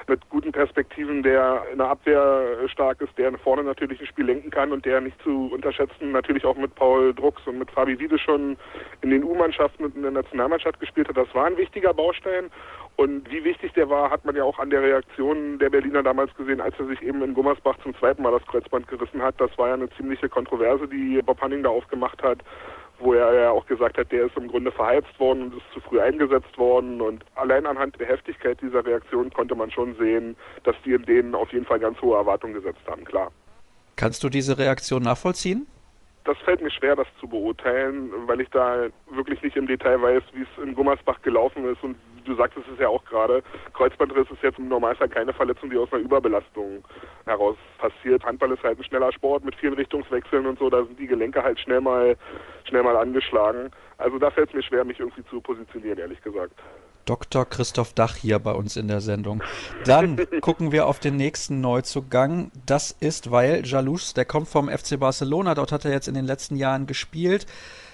mit guten Perspektiven, der in der Abwehr stark ist, der vorne natürlich ein Spiel lenken kann und der nicht zu unterschätzen, natürlich auch mit Paul Drucks und mit Fabi Wiede schon in den U-Mannschaften und in der Nationalmannschaft gespielt hat. Das war ein wichtiger Baustein. Und wie wichtig der war, hat man ja auch an der Reaktion der Berliner damals gesehen, als er sich eben in Gummersbach zum zweiten Mal das Kreuzband gerissen hat. Das war ja eine ziemliche Kontroverse, die Bob Hanning da aufgemacht hat, wo er ja auch gesagt hat, der ist im Grunde verheizt worden und ist zu früh eingesetzt worden. Und allein anhand der Heftigkeit dieser Reaktion konnte man schon sehen, dass die in denen auf jeden Fall ganz hohe Erwartungen gesetzt haben, klar. Kannst du diese Reaktion nachvollziehen? Das fällt mir schwer, das zu beurteilen, weil ich da wirklich nicht im Detail weiß, wie es in Gummersbach gelaufen ist. Und du sagtest es ja auch gerade, Kreuzbandriss ist jetzt im Normalfall keine Verletzung, die aus einer Überbelastung heraus passiert. Handball ist halt ein schneller Sport mit vielen Richtungswechseln und so, da sind die Gelenke halt schnell mal angeschlagen. Also da fällt es mir schwer, mich irgendwie zu positionieren, ehrlich gesagt. Dr. Christoph Dach hier bei uns in der Sendung. Dann gucken wir auf den nächsten Neuzugang. Das ist Wael Jalous, der kommt vom FC Barcelona. Dort hat er jetzt in den letzten Jahren gespielt.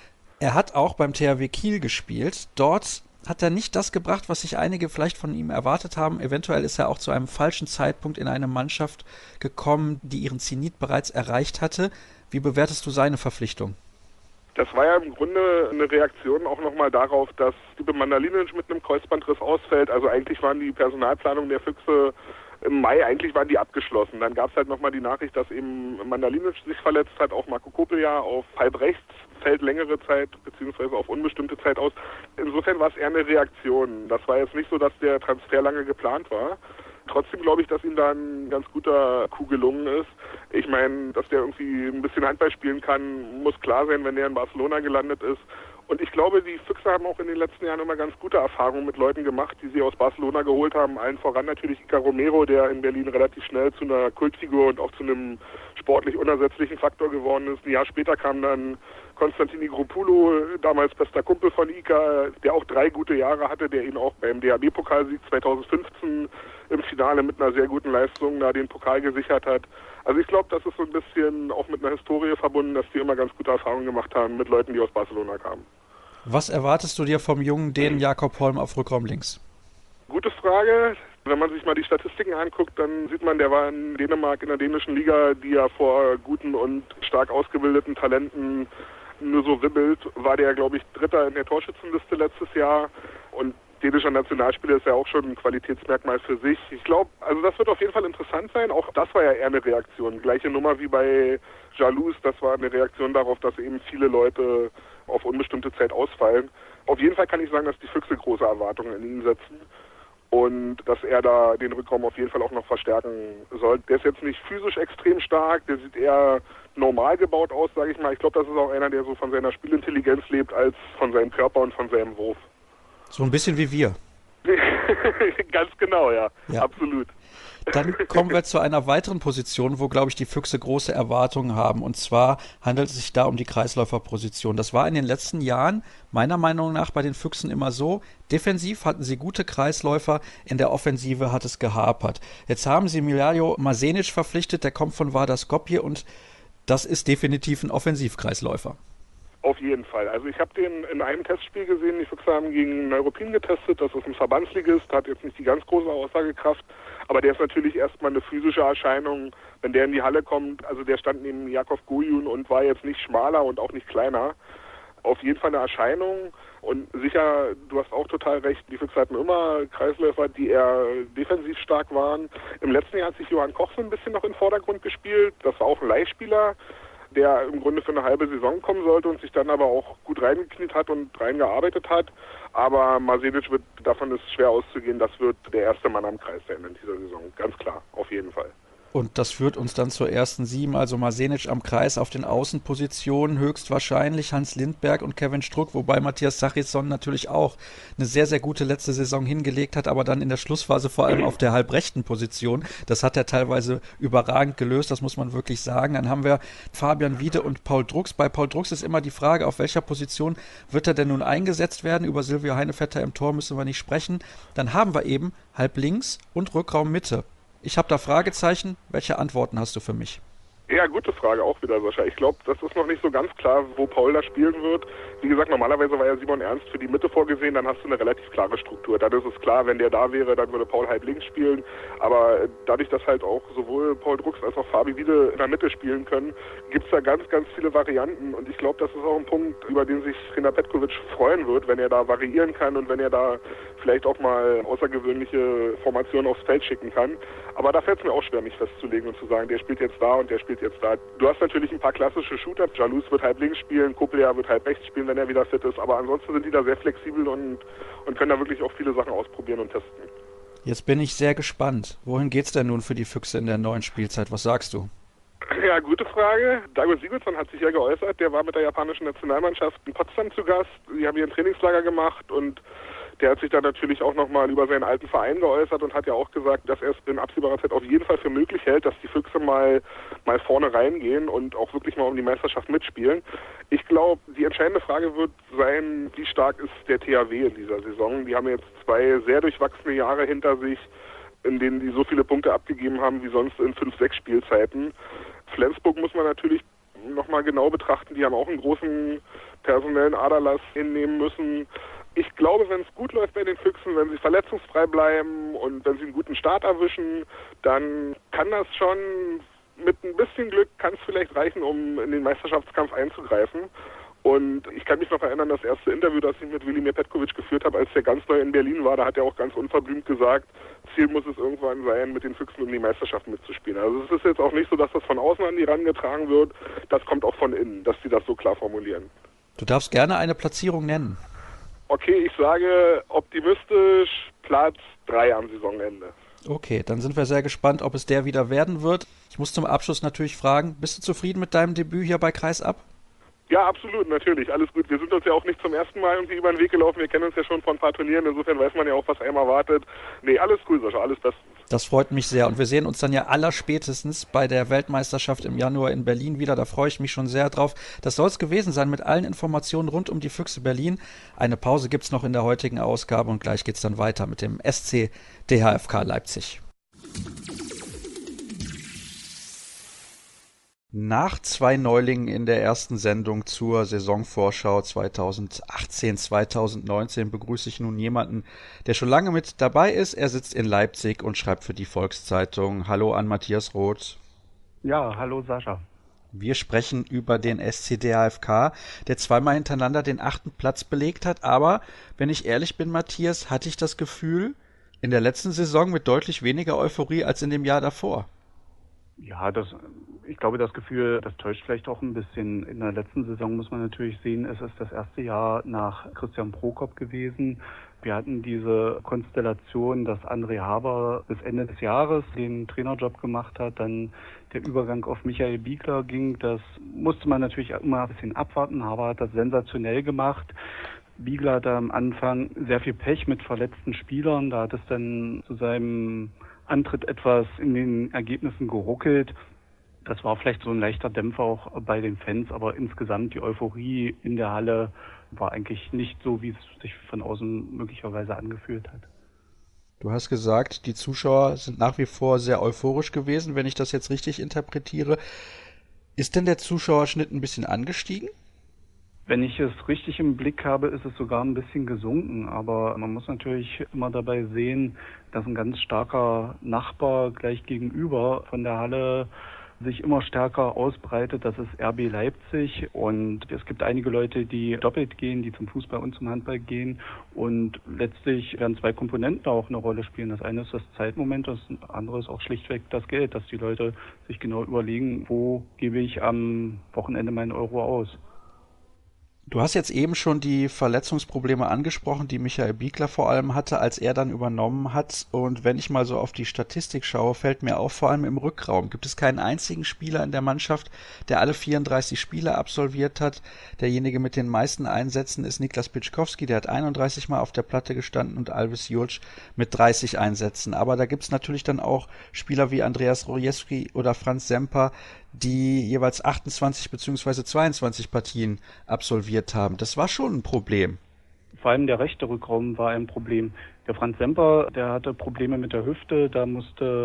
Er hat auch beim THW Kiel gespielt. Dort hat er nicht das gebracht, was sich einige vielleicht von ihm erwartet haben. Eventuell ist er auch zu einem falschen Zeitpunkt in eine Mannschaft gekommen, die ihren Zenit bereits erreicht hatte. Wie bewertest du seine Verpflichtung? Das war ja im Grunde eine Reaktion auch nochmal darauf, dass Stipe Mandalinic mit einem Kreuzbandriss ausfällt. Also eigentlich waren die Personalplanungen der Füchse im Mai, eigentlich waren die abgeschlossen. Dann gab es halt nochmal die Nachricht, dass eben Mandalinic sich verletzt hat, auch Marco Kopel ja auf halb rechts, fällt längere Zeit beziehungsweise auf unbestimmte Zeit aus. Insofern war es eher eine Reaktion. Das war jetzt nicht so, dass der Transfer lange geplant war. Trotzdem glaube ich, dass ihm da ein ganz guter Coup gelungen ist. Ich meine, dass der irgendwie ein bisschen Handball spielen kann, muss klar sein, wenn der in Barcelona gelandet ist. Und ich glaube, die Füchse haben auch in den letzten Jahren immer ganz gute Erfahrungen mit Leuten gemacht, die sie aus Barcelona geholt haben. Allen voran natürlich Iker Romero, der in Berlin relativ schnell zu einer Kultfigur und auch zu einem sportlich unersetzlichen Faktor geworden ist. Ein Jahr später kam dann Konstantin Igropoulou, damals bester Kumpel von Iker, der auch 3 gute Jahre hatte, der ihn auch beim DHB-Pokalsieg 2015 im Finale mit einer sehr guten Leistung da den Pokal gesichert hat. Also ich glaube, das ist so ein bisschen auch mit einer Historie verbunden, dass die immer ganz gute Erfahrungen gemacht haben mit Leuten, die aus Barcelona kamen. Was erwartest du dir vom jungen Dänen Jakob Holm auf Rückraum links? Gute Frage. Wenn man sich mal die Statistiken anguckt, dann sieht man, der war in Dänemark in der dänischen Liga, die ja vor guten und stark ausgebildeten Talenten nur so wibbelt, war der, glaube ich, Dritter in der Torschützenliste letztes Jahr. Und dänischer Nationalspieler ist ja auch schon ein Qualitätsmerkmal für sich. Ich glaube, also das wird auf jeden Fall interessant sein. Auch das war ja eher eine Reaktion. Gleiche Nummer wie bei Jalous, das war eine Reaktion darauf, dass eben viele Leute auf unbestimmte Zeit ausfallen. Auf jeden Fall kann ich sagen, dass die Füchse große Erwartungen in ihn setzen und dass er da den Rückraum auf jeden Fall auch noch verstärken soll. Der ist jetzt nicht physisch extrem stark, der sieht eher normal gebaut aus, sage ich mal. Ich glaube, das ist auch einer, der so von seiner Spielintelligenz lebt, als von seinem Körper und von seinem Wurf. So ein bisschen wie wir. Ganz genau, ja. Absolut. Dann kommen wir zu einer weiteren Position, wo, glaube ich, die Füchse große Erwartungen haben. Und zwar handelt es sich da um die Kreisläuferposition. Das war in den letzten Jahren meiner Meinung nach bei den Füchsen immer so. Defensiv hatten sie gute Kreisläufer, in der Offensive hat es gehapert. Jetzt haben sie Miljajo Masenic verpflichtet, der kommt von Vardar Skopje und das ist definitiv ein Offensivkreisläufer. Auf jeden Fall. Also ich habe den in einem Testspiel gesehen, die Füchse haben gegen Neuruppin getestet, das ist ein Verbandsligist, hat jetzt nicht die ganz große Aussagekraft, aber der ist natürlich erstmal eine physische Erscheinung, wenn der in die Halle kommt, also der stand neben Jakov Gojun und war jetzt nicht schmaler und auch nicht kleiner. Auf jeden Fall eine Erscheinung und sicher, du hast auch total recht, die Füchse hatten immer Kreisläufer, die eher defensiv stark waren. Im letzten Jahr hat sich Johann Koch so ein bisschen noch in den Vordergrund gespielt, das war auch ein Leihspieler, der im Grunde für eine halbe Saison kommen sollte und sich dann aber auch gut reingekniet hat und reingearbeitet hat. Aber Masenic wird, davon ist schwer auszugehen, das wird der erste Mann am Kreis sein in dieser Saison. Ganz klar, auf jeden Fall. Und das führt uns dann zur ersten 7, also Masenic am Kreis auf den Außenpositionen, höchstwahrscheinlich Hans Lindberg und Kevin Struck, wobei Matthias Sachisson natürlich auch eine sehr, sehr gute letzte Saison hingelegt hat, aber dann in der Schlussphase vor allem auf der halbrechten Position. Das hat er teilweise überragend gelöst, das muss man wirklich sagen. Dann haben wir Fabian Wiede und Paul Drucks. Bei Paul Drucks ist immer die Frage, auf welcher Position wird er denn nun eingesetzt werden? Über Silvio Heinevetter im Tor müssen wir nicht sprechen. Dann haben wir eben halb links und Rückraum Mitte. Ich habe da Fragezeichen. Welche Antworten hast du für mich? Ja, gute Frage auch wieder, Sascha. Ich glaube, das ist noch nicht so ganz klar, wo Paul da spielen wird. Wie gesagt, normalerweise war ja Simon Ernst für die Mitte vorgesehen, dann hast du eine relativ klare Struktur. Dann ist es klar, wenn der da wäre, dann würde Paul halb links spielen. Aber dadurch, dass halt auch sowohl Paul Drucks als auch Fabi Wiede in der Mitte spielen können, gibt es da ganz, ganz viele Varianten. Und ich glaube, das ist auch ein Punkt, über den sich Trainer Petkovic freuen wird, wenn er da variieren kann und wenn er da vielleicht auch mal außergewöhnliche Formationen aufs Feld schicken kann. Aber da fällt es mir auch schwer, mich festzulegen und zu sagen, der spielt jetzt da und der spielt jetzt da. Du hast natürlich ein paar klassische Shooter. Jalous wird halb links spielen, Koplea wird halb rechts spielen, wenn er wieder fit ist. Aber ansonsten sind die da sehr flexibel und können da wirklich auch viele Sachen ausprobieren und testen. Jetzt bin ich sehr gespannt. Wohin geht's denn nun für die Füchse in der neuen Spielzeit? Was sagst du? Ja, gute Frage. Dago Sigurdsson hat sich ja geäußert. Der war mit der japanischen Nationalmannschaft in Potsdam zu Gast. Die haben hier ein Trainingslager gemacht und der hat sich dann natürlich auch nochmal über seinen alten Verein geäußert und hat ja auch gesagt, dass er es in absehbarer Zeit auf jeden Fall für möglich hält, dass die Füchse mal vorne reingehen und auch wirklich mal um die Meisterschaft mitspielen. Ich glaube, die entscheidende Frage wird sein, wie stark ist der THW in dieser Saison. Die haben jetzt 2 sehr durchwachsene Jahre hinter sich, in denen die so viele Punkte abgegeben haben wie sonst in 5-6 Spielzeiten. Flensburg muss man natürlich nochmal genau betrachten. Die haben auch einen großen personellen Aderlass hinnehmen müssen. Ich glaube, wenn es gut läuft bei den Füchsen, wenn sie verletzungsfrei bleiben und wenn sie einen guten Start erwischen, dann kann das schon mit ein bisschen Glück, kann es vielleicht reichen, um in den Meisterschaftskampf einzugreifen. Und ich kann mich noch erinnern, das erste Interview, das ich mit Wilimir Petkovic geführt habe, als der ganz neu in Berlin war, da hat er auch ganz unverblümt gesagt, Ziel muss es irgendwann sein, mit den Füchsen um die Meisterschaft mitzuspielen. Also es ist jetzt auch nicht so, dass das von außen an die rangetragen wird, das kommt auch von innen, dass sie das so klar formulieren. Du darfst gerne eine Platzierung nennen. Okay, ich sage optimistisch Platz 3 am Saisonende. Okay, dann sind wir sehr gespannt, ob es der wieder werden wird. Ich muss zum Abschluss natürlich fragen, bist du zufrieden mit deinem Debüt hier bei Kreisab? Ja, absolut, natürlich, alles gut. Wir sind uns ja auch nicht zum ersten Mal irgendwie über den Weg gelaufen. Wir kennen uns ja schon von ein paar Turnieren, insofern weiß man ja auch, was einem erwartet. Nee, alles cool, Sascha, alles bestens. Das freut mich sehr und wir sehen uns dann ja allerspätestens bei der Weltmeisterschaft im Januar in Berlin wieder. Da freue ich mich schon sehr drauf. Das soll es gewesen sein mit allen Informationen rund um die Füchse Berlin. Eine Pause gibt es noch in der heutigen Ausgabe und gleich geht es dann weiter mit dem SC DHFK Leipzig. Nach 2 Neulingen in der ersten Sendung zur Saisonvorschau 2018-2019 begrüße ich nun jemanden, der schon lange mit dabei ist. Er sitzt in Leipzig und schreibt für die Volkszeitung. Hallo an Matthias Roth. Ja, hallo Sascha. Wir sprechen über den SC DHFK, der 2-mal hintereinander den 8. Platz belegt hat. Aber, wenn ich ehrlich bin, Matthias, hatte ich das Gefühl, in der letzten Saison mit deutlich weniger Euphorie als in dem Jahr davor. Ja, ich glaube, das Gefühl, das täuscht vielleicht auch ein bisschen. In der letzten Saison muss man natürlich sehen, es ist das erste Jahr nach Christian Prokop gewesen. Wir hatten diese Konstellation, dass André Haber bis Ende des Jahres den Trainerjob gemacht hat, dann der Übergang auf Michael Biegler ging. Das musste man natürlich immer ein bisschen abwarten. Haber hat das sensationell gemacht. Biegler hatte am Anfang sehr viel Pech mit verletzten Spielern. Da hat es dann zu seinem Antritt etwas in den Ergebnissen geruckelt. Das war vielleicht so ein leichter Dämpfer auch bei den Fans, aber insgesamt die Euphorie in der Halle war eigentlich nicht so, wie es sich von außen möglicherweise angefühlt hat. Du hast gesagt, die Zuschauer sind nach wie vor sehr euphorisch gewesen, wenn ich das jetzt richtig interpretiere. Ist denn der Zuschauerschnitt ein bisschen angestiegen? Wenn ich es richtig im Blick habe, ist es sogar ein bisschen gesunken. Aber man muss natürlich immer dabei sehen, dass ein ganz starker Nachbar gleich gegenüber von der Halle sich immer stärker ausbreitet. Das ist RB Leipzig. Und es gibt einige Leute, die doppelt gehen, die zum Fußball und zum Handball gehen. Und letztlich werden 2 Komponenten auch eine Rolle spielen. Das eine ist das Zeitmoment, das andere ist auch schlichtweg das Geld, dass die Leute sich genau überlegen, wo gebe ich am Wochenende meinen Euro aus. Du hast jetzt eben schon die Verletzungsprobleme angesprochen, die Michael Biegler vor allem hatte, als er dann übernommen hat. Und wenn ich mal so auf die Statistik schaue, fällt mir auf, vor allem im Rückraum gibt es keinen einzigen Spieler in der Mannschaft, der alle 34 Spiele absolviert hat. Derjenige mit den meisten Einsätzen ist Niklas Pitschkowski, der hat 31 Mal auf der Platte gestanden und Alvis Julc mit 30 Einsätzen. Aber da gibt es natürlich dann auch Spieler wie Andreas Rojewski oder Franz Semper, die jeweils 28 bzw. 22 Partien absolviert haben. Das war schon ein Problem. Vor allem der rechte Rückraum war ein Problem. Der Franz Semper, der hatte Probleme mit der Hüfte, da musste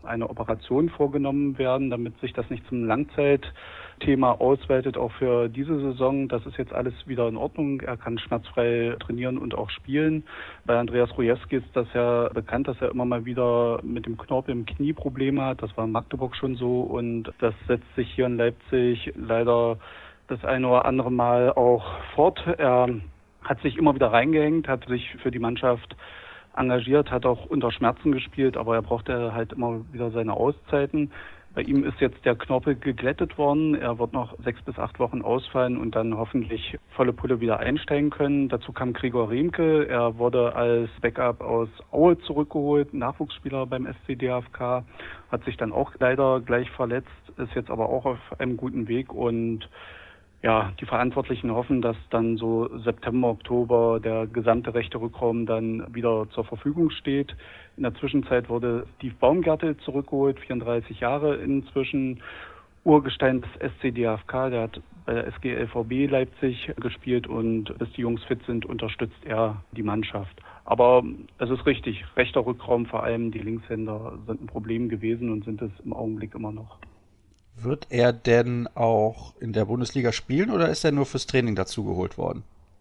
eine Operation vorgenommen werden, damit sich das nicht zum Langzeitthema ausweitet, auch für diese Saison. Das ist jetzt alles wieder in Ordnung. Er kann schmerzfrei trainieren und auch spielen. Bei Andreas Rujewski ist das ja bekannt, dass er immer mal wieder mit dem Knorpel im Knie Probleme hat. Das war in Magdeburg schon so und das setzt sich hier in Leipzig leider das eine oder andere Mal auch fort. Er hat sich immer wieder reingehängt, hat sich für die Mannschaft engagiert, hat auch unter Schmerzen gespielt, aber er brauchte halt immer wieder seine Auszeiten. Bei ihm ist jetzt der Knorpel geglättet worden. Er wird noch 6 bis 8 Wochen ausfallen und dann hoffentlich volle Pulle wieder einsteigen können. Dazu kam Gregor Riemke. Er wurde als Backup aus Aue zurückgeholt, Nachwuchsspieler beim SC DHFK, hat sich dann auch leider gleich verletzt, ist jetzt aber auch auf einem guten Weg und ja, die Verantwortlichen hoffen, dass dann so September, Oktober der gesamte rechte Rückraum dann wieder zur Verfügung steht. In der Zwischenzeit wurde Steve Baumgartel zurückgeholt, 34 Jahre inzwischen, Urgestein des SC DHFK, der hat bei der SG LVB Leipzig gespielt und bis die Jungs fit sind, unterstützt er die Mannschaft. Aber es ist richtig, rechter Rückraum, vor allem die Linkshänder sind ein Problem gewesen und sind es im Augenblick immer noch. Wird er denn auch in der Bundesliga spielen oder ist er nur fürs Training dazugeholt worden?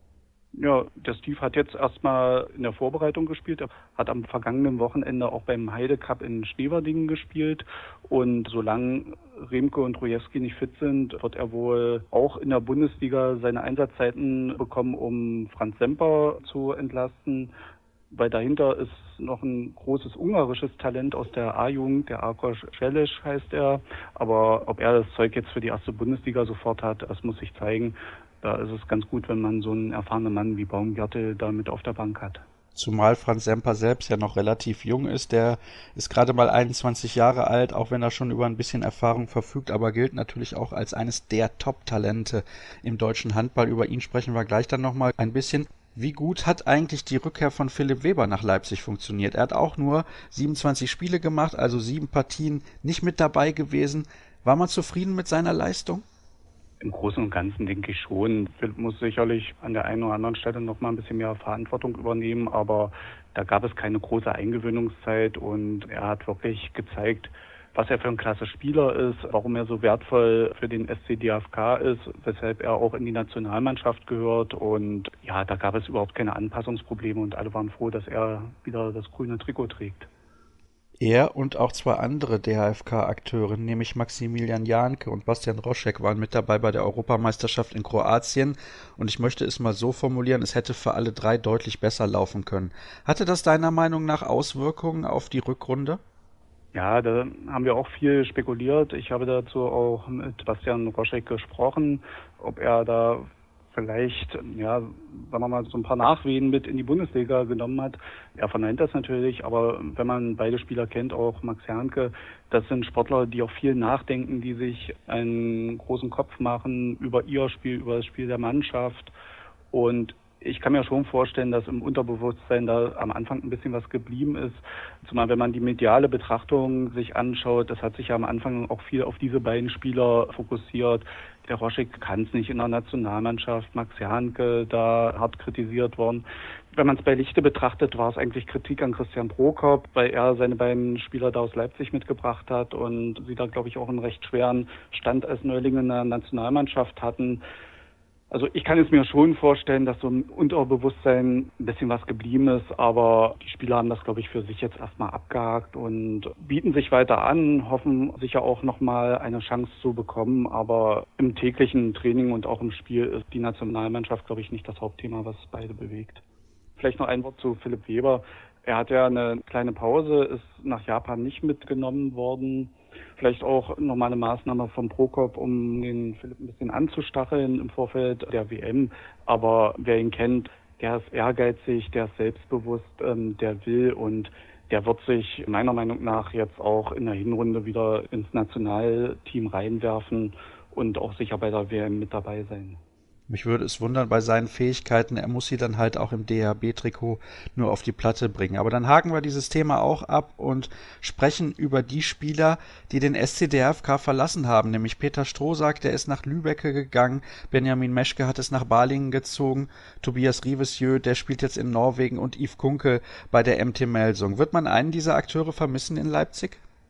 Ja, der Steve hat jetzt erstmal in der Vorbereitung gespielt. Er hat am vergangenen Wochenende auch beim Heide Cup in Schneverdingen gespielt. Und solange Riemke und Rujewski nicht fit sind, wird er wohl auch in der Bundesliga seine Einsatzzeiten bekommen, um Franz Semper zu entlasten. Weil dahinter ist noch ein großes ungarisches Talent aus der A-Jugend, der Akos Celes heißt er. Aber ob er das Zeug jetzt für die erste Bundesliga sofort hat, das muss sich zeigen. Da ist es ganz gut, wenn man so einen erfahrenen Mann wie Baumgartel da mit auf der Bank hat. Zumal Franz Semper selbst ja noch relativ jung ist. Der ist gerade mal 21 Jahre alt, auch wenn er schon über ein bisschen Erfahrung verfügt, aber gilt natürlich auch als eines der Top-Talente im deutschen Handball. Über ihn sprechen wir gleich dann nochmal ein bisschen. Wie gut hat eigentlich die Rückkehr von Philipp Weber nach Leipzig funktioniert? Er hat auch nur 27 Spiele gemacht, also 7 Partien nicht mit dabei gewesen. War man zufrieden mit seiner Leistung? Im Großen und Ganzen denke ich schon. Philipp muss sicherlich an der einen oder anderen Stelle noch mal ein bisschen mehr Verantwortung übernehmen, aber da gab es keine große Eingewöhnungszeit und er hat wirklich gezeigt, was er für ein klasse Spieler ist, warum er so wertvoll für den SC DHFK ist, weshalb er auch in die Nationalmannschaft gehört. Und ja, da gab es überhaupt keine Anpassungsprobleme und alle waren froh, dass er wieder das grüne Trikot trägt. Er und auch 2 andere DHFK-Akteure, nämlich Maximilian Jahnke und Bastian Roschek, waren mit dabei bei der Europameisterschaft in Kroatien. Und ich möchte es mal so formulieren, es hätte für alle 3 deutlich besser laufen können. Hatte das deiner Meinung nach Auswirkungen auf die Rückrunde? Ja, da haben wir auch viel spekuliert. Ich habe dazu auch mit Bastian Roschek gesprochen, ob er da vielleicht, ja, sagen wir mal, so ein paar Nachwehen mit in die Bundesliga genommen hat. Er verneint das natürlich, aber wenn man beide Spieler kennt, auch Max Jahnke, das sind Sportler, die auch viel nachdenken, die sich einen großen Kopf machen über ihr Spiel, über das Spiel der Mannschaft. Und ich kann mir schon vorstellen, dass im Unterbewusstsein da am Anfang ein bisschen was geblieben ist. Zumal wenn man die mediale Betrachtung sich anschaut, das hat sich ja am Anfang auch viel auf diese beiden Spieler fokussiert. Der Roschek kann es nicht in der Nationalmannschaft, Max Jahnke da hart kritisiert worden. Wenn man es bei Lichte betrachtet, war es eigentlich Kritik an Christian Prokop, weil er seine beiden Spieler da aus Leipzig mitgebracht hat und sie da, glaube ich, auch einen recht schweren Stand als Neulinge in der Nationalmannschaft hatten. Also ich kann es mir schon vorstellen, dass so im Unterbewusstsein ein bisschen was geblieben ist, aber die Spieler haben das, glaube ich, für sich jetzt erstmal abgehakt und bieten sich weiter an, hoffen sicher auch nochmal eine Chance zu bekommen, aber im täglichen Training und auch im Spiel ist die Nationalmannschaft, glaube ich, nicht das Hauptthema, was beide bewegt. Vielleicht noch ein Wort zu Philipp Weber. Er hat ja eine kleine Pause, ist nach Japan nicht mitgenommen worden. Vielleicht auch nochmal eine Maßnahme vom Prokop, um den Philipp ein bisschen anzustacheln im Vorfeld der WM. Aber wer ihn kennt, der ist ehrgeizig, der ist selbstbewusst, der will und der wird sich meiner Meinung nach jetzt auch in der Hinrunde wieder ins Nationalteam reinwerfen und auch sicher bei der WM mit dabei sein. Mich würde es wundern bei seinen Fähigkeiten, er muss sie dann halt auch im DHB-Trikot nur auf die Platte bringen. Aber dann haken wir dieses Thema auch ab und sprechen über die Spieler, die den SC DHFK verlassen haben, nämlich Peter Strohsack, der ist nach Lübbecke gegangen, Benjamin Meschke hat es nach Balingen gezogen, Tobias Rivesjö, der spielt jetzt in Norwegen und Yves Kunkel bei der MT Melsung. Wird man einen dieser Akteure vermissen in Leipzig?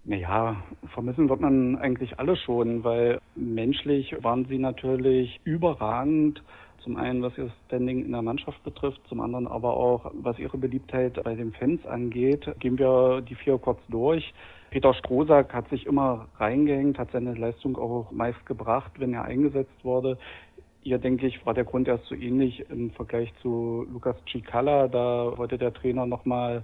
Naja, vermissen wird man eigentlich alle schon, weil menschlich waren sie natürlich überragend. Zum einen, was ihr Standing in der Mannschaft betrifft, zum anderen aber auch, was ihre Beliebtheit bei den Fans angeht. Gehen wir die 4 kurz durch. Peter Strohsack hat sich immer reingehängt, hat seine Leistung auch meist gebracht, wenn er eingesetzt wurde. Hier, denke ich, war der Grund erst so ähnlich im Vergleich zu Lukas Cicala. Da wollte der Trainer nochmal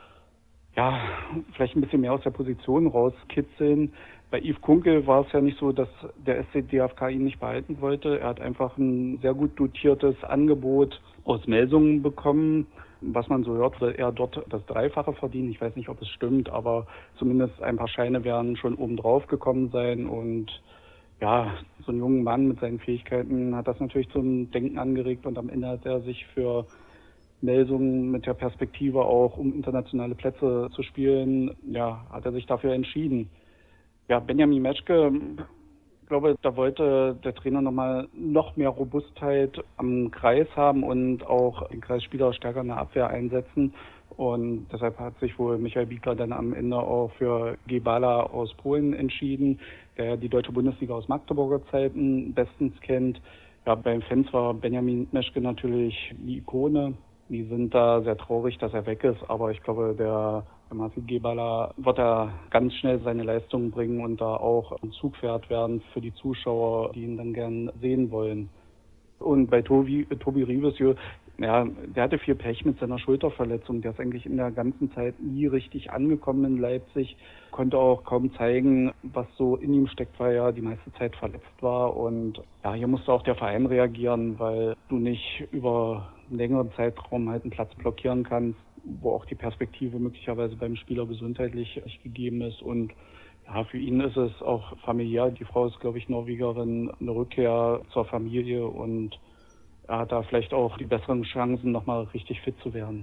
vielleicht ein bisschen mehr aus der Position rauskitzeln. Bei Yves Kunkel war es ja nicht so, dass der SC DFK ihn nicht behalten wollte. Er hat einfach ein sehr gut dotiertes Angebot aus Melsungen bekommen. Was man so hört, will er dort das Dreifache verdienen. Ich weiß nicht, ob es stimmt, aber zumindest ein paar Scheine werden schon oben drauf gekommen sein. Und ja, so ein junger Mann mit seinen Fähigkeiten hat das natürlich zum Denken angeregt. Und am Ende hat er sich für Melsungen mit der Perspektive auch, um internationale Plätze zu spielen, hat er sich dafür entschieden. Ja, Benjamin Meschke, ich glaube, da wollte der Trainer noch mehr Robustheit am Kreis haben und auch den Kreisspieler stärker in der Abwehr einsetzen. Und deshalb hat sich wohl Michael Biegler dann am Ende auch für Gebala aus Polen entschieden, der ja die deutsche Bundesliga aus Magdeburger Zeiten bestens kennt. Ja, beim Fans war Benjamin Meschke natürlich die Ikone. Die sind da sehr traurig, dass er weg ist, aber ich glaube, der Marcel Gebala wird da ganz schnell seine Leistungen bringen und da auch ein Zugpferd werden für die Zuschauer, die ihn dann gern sehen wollen. Und bei Tobi Rivers, der hatte viel Pech mit seiner Schulterverletzung. Der ist eigentlich in der ganzen Zeit nie richtig angekommen in Leipzig, konnte auch kaum zeigen, was so in ihm steckt, weil er die meiste Zeit verletzt war. Und hier musste auch der Verein reagieren, weil du nicht über einen längeren Zeitraum halt einen Platz blockieren kannst, wo auch die Perspektive möglicherweise beim Spieler gesundheitlich nicht gegeben ist. Und für ihn ist es auch familiär. Die Frau ist, glaube ich, Norwegerin, eine Rückkehr zur Familie und er hat da vielleicht auch die besseren Chancen, nochmal richtig fit zu werden.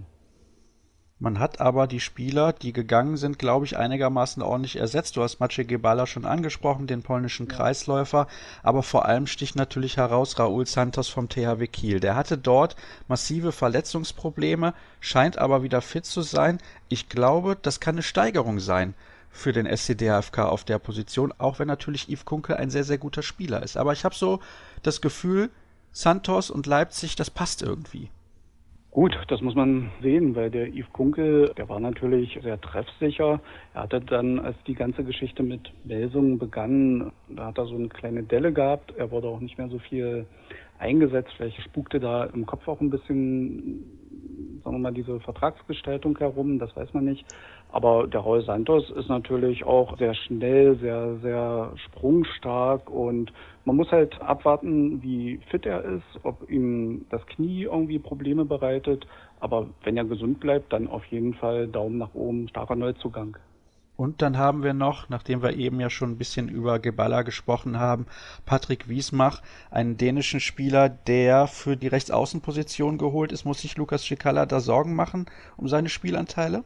Man hat aber die Spieler, die gegangen sind, glaube ich, einigermaßen ordentlich ersetzt. Du hast Maciej Gebala schon angesprochen, den polnischen Kreisläufer, aber vor allem sticht natürlich heraus Raúl Santos vom THW Kiel. Der hatte dort massive Verletzungsprobleme, scheint aber wieder fit zu sein. Ich glaube, das kann eine Steigerung sein für den SC DHFK auf der Position, auch wenn natürlich Yves Kunkel ein sehr, sehr guter Spieler ist. Aber ich habe so das Gefühl, Santos und Leipzig, das passt irgendwie. Gut, das muss man sehen, weil der Yves Kunkel, der war natürlich sehr treffsicher. Er hatte dann, als die ganze Geschichte mit Melsungen begann, da hat er so eine kleine Delle gehabt. Er wurde auch nicht mehr so viel eingesetzt. Vielleicht spukte da im Kopf auch ein bisschen, sagen wir mal, diese Vertragsgestaltung herum, das weiß man nicht. Aber der Raúl Santos ist natürlich auch sehr schnell, sehr, sehr sprungstark und man muss halt abwarten, wie fit er ist, ob ihm das Knie irgendwie Probleme bereitet. Aber wenn er gesund bleibt, dann auf jeden Fall Daumen nach oben, starker Neuzugang. Und dann haben wir noch, nachdem wir eben ja schon ein bisschen über Gebala gesprochen haben, Patrick Wiesmach, einen dänischen Spieler, der für die Rechtsaußenposition geholt ist. Muss sich Lukas Cicala da Sorgen machen um seine Spielanteile?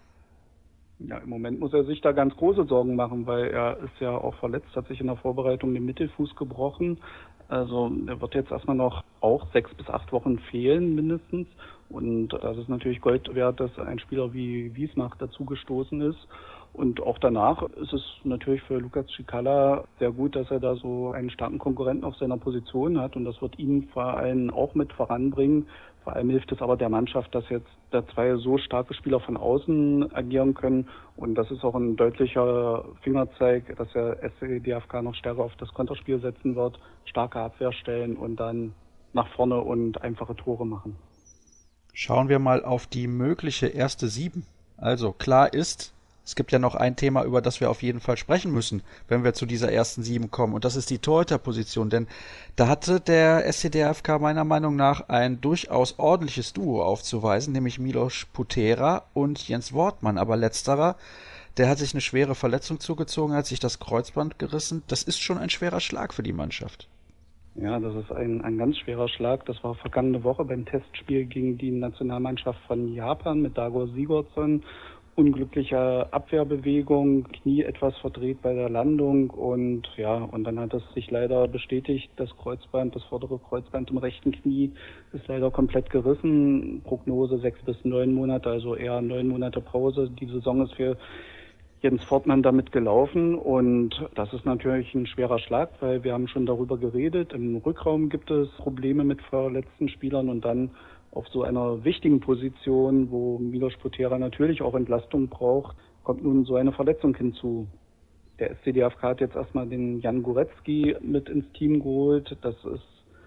Ja, im Moment muss er sich da ganz große Sorgen machen, weil er ist ja auch verletzt, hat sich in der Vorbereitung den Mittelfuß gebrochen. Also er wird jetzt erstmal noch auch 6 bis 8 Wochen fehlen mindestens. Und das ist natürlich Gold wert, dass ein Spieler wie Wiesmach dazugestoßen ist. Und auch danach ist es natürlich für Lukas Cicala sehr gut, dass er da so einen starken Konkurrenten auf seiner Position hat. Und das wird ihn vor allem auch mit voranbringen. Vor allem hilft es aber der Mannschaft, dass jetzt da 2 so starke Spieler von außen agieren können. Und das ist auch ein deutlicher Fingerzeig, dass der SC DFK noch stärker auf das Konterspiel setzen wird, starke Abwehr stellen und dann nach vorne und einfache Tore machen. Schauen wir mal auf die mögliche erste 7. Also klar ist, es gibt ja noch ein Thema, über das wir auf jeden Fall sprechen müssen, wenn wir zu dieser ersten 7 kommen. Und das ist die Torhüterposition. Denn da hatte der SC DFK meiner Meinung nach ein durchaus ordentliches Duo aufzuweisen, nämlich Milos Putera und Jens Wortmann. Aber letzterer, der hat sich eine schwere Verletzung zugezogen, hat sich das Kreuzband gerissen. Das ist schon ein schwerer Schlag für die Mannschaft. Ja, das ist ein ganz schwerer Schlag. Das war vergangene Woche beim Testspiel gegen die Nationalmannschaft von Japan mit Dago Sigurdsson. Unglückliche Abwehrbewegung, Knie etwas verdreht bei der Landung und dann hat es sich leider bestätigt, das vordere Kreuzband im rechten Knie ist leider komplett gerissen. Prognose 6 bis 9 Monate, also eher 9 Monate Pause. Die Saison ist für Jens Fortmann damit gelaufen und das ist natürlich ein schwerer Schlag, weil wir haben schon darüber geredet. Im Rückraum gibt es Probleme mit verletzten Spielern und dann auf so einer wichtigen Position, wo Milos Potera natürlich auch Entlastung braucht, kommt nun so eine Verletzung hinzu. Der SC hat jetzt erstmal den Jan Goretzky mit ins Team geholt. Das ist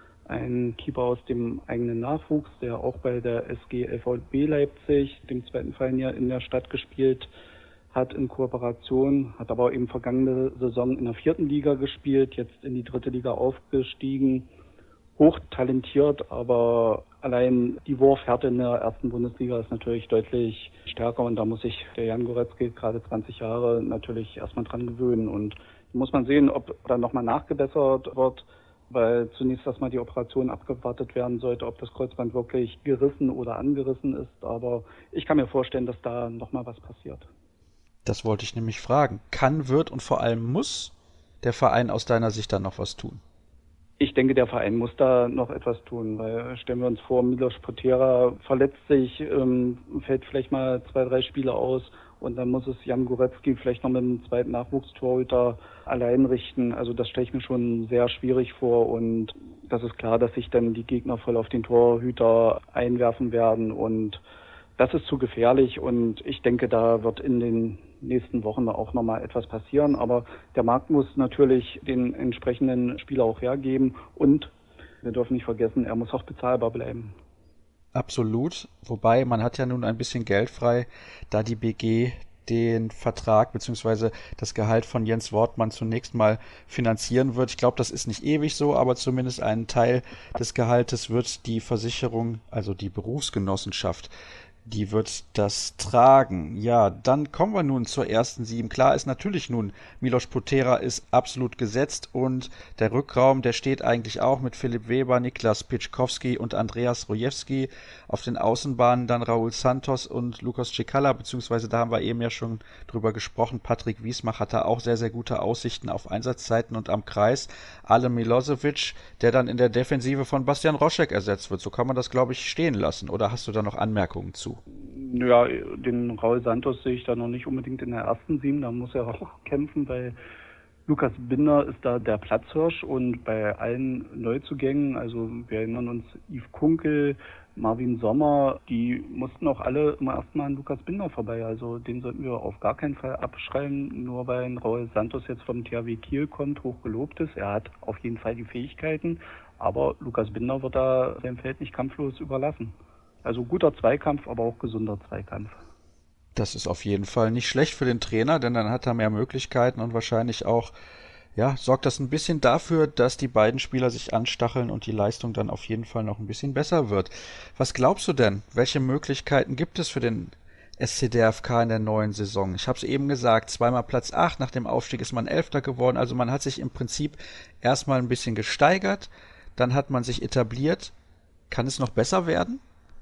ein Keeper aus dem eigenen Nachwuchs, der auch bei der SG LVB Leipzig, dem zweiten Verein hier in der Stadt, gespielt hat in Kooperation, hat aber eben vergangene Saison in der 4. Liga gespielt, jetzt in die 3. Liga aufgestiegen. Hochtalentiert, aber allein die Wurfhärte in der 1. Bundesliga ist natürlich deutlich stärker und da muss sich der Jan Goretzky, gerade 20 Jahre, natürlich erstmal dran gewöhnen. Und da muss man sehen, ob da nochmal nachgebessert wird, weil zunächst erstmal die Operation abgewartet werden sollte, ob das Kreuzband wirklich gerissen oder angerissen ist. Aber ich kann mir vorstellen, dass da nochmal was passiert. Das wollte ich nämlich fragen. Kann, wird und vor allem muss der Verein aus deiner Sicht dann noch was tun? Ich denke, der Verein muss da noch etwas tun, weil stellen wir uns vor, Milos Potera verletzt sich, fällt vielleicht mal 2, 3 Spiele aus und dann muss es Jan Goretzky vielleicht noch mit einem zweiten Nachwuchstorhüter allein richten. Also das stelle ich mir schon sehr schwierig vor und das ist klar, dass sich dann die Gegner voll auf den Torhüter einwerfen werden und das ist zu gefährlich und ich denke, da wird in den nächsten Wochen auch nochmal etwas passieren. Aber der Markt muss natürlich den entsprechenden Spieler auch hergeben und wir dürfen nicht vergessen, er muss auch bezahlbar bleiben. Absolut. Wobei, man hat ja nun ein bisschen Geld frei, da die BG den Vertrag bzw. das Gehalt von Jens Wortmann zunächst mal finanzieren wird. Ich glaube, das ist nicht ewig so, aber zumindest einen Teil des Gehaltes wird die Versicherung, also die Berufsgenossenschaft, die wird das tragen. Ja, dann kommen wir nun zur ersten 7. Klar ist natürlich nun, Milos Potera ist absolut gesetzt und der Rückraum, der steht eigentlich auch mit Philipp Weber, Niklas Pieczkowski und Andreas Rojewski. Auf den Außenbahnen dann Raúl Santos und Lukas Cicala, beziehungsweise da haben wir eben ja schon drüber gesprochen, Patrick Wiesmach hat da auch sehr, sehr gute Aussichten auf Einsatzzeiten und am Kreis. Ale Milosevic, der dann in der Defensive von Bastian Roschek ersetzt wird. So kann man das, glaube ich, stehen lassen. Oder hast du da noch Anmerkungen zu? Ja, den Raúl Santos sehe ich da noch nicht unbedingt in der ersten 7, da muss er auch kämpfen, weil Lukas Binder ist da der Platzhirsch und bei allen Neuzugängen, also wir erinnern uns, Yves Kunkel, Marvin Sommer, die mussten auch alle immer erstmal an Lukas Binder vorbei, also den sollten wir auf gar keinen Fall abschreiben, nur weil Raúl Santos jetzt vom THW Kiel kommt, hoch gelobt ist, er hat auf jeden Fall die Fähigkeiten, aber Lukas Binder wird da sein Feld nicht kampflos überlassen. Also guter Zweikampf, aber auch gesunder Zweikampf. Das ist auf jeden Fall nicht schlecht für den Trainer, denn dann hat er mehr Möglichkeiten und wahrscheinlich auch, ja, sorgt das ein bisschen dafür, dass die beiden Spieler sich anstacheln und die Leistung dann auf jeden Fall noch ein bisschen besser wird. Was glaubst du denn? Welche Möglichkeiten gibt es für den SC DFK in der neuen Saison? Ich habe es eben gesagt, zweimal Platz 8, nach dem Aufstieg ist man 11. geworden, also man hat sich im Prinzip erstmal ein bisschen gesteigert, dann hat man sich etabliert. Kann es noch besser werden?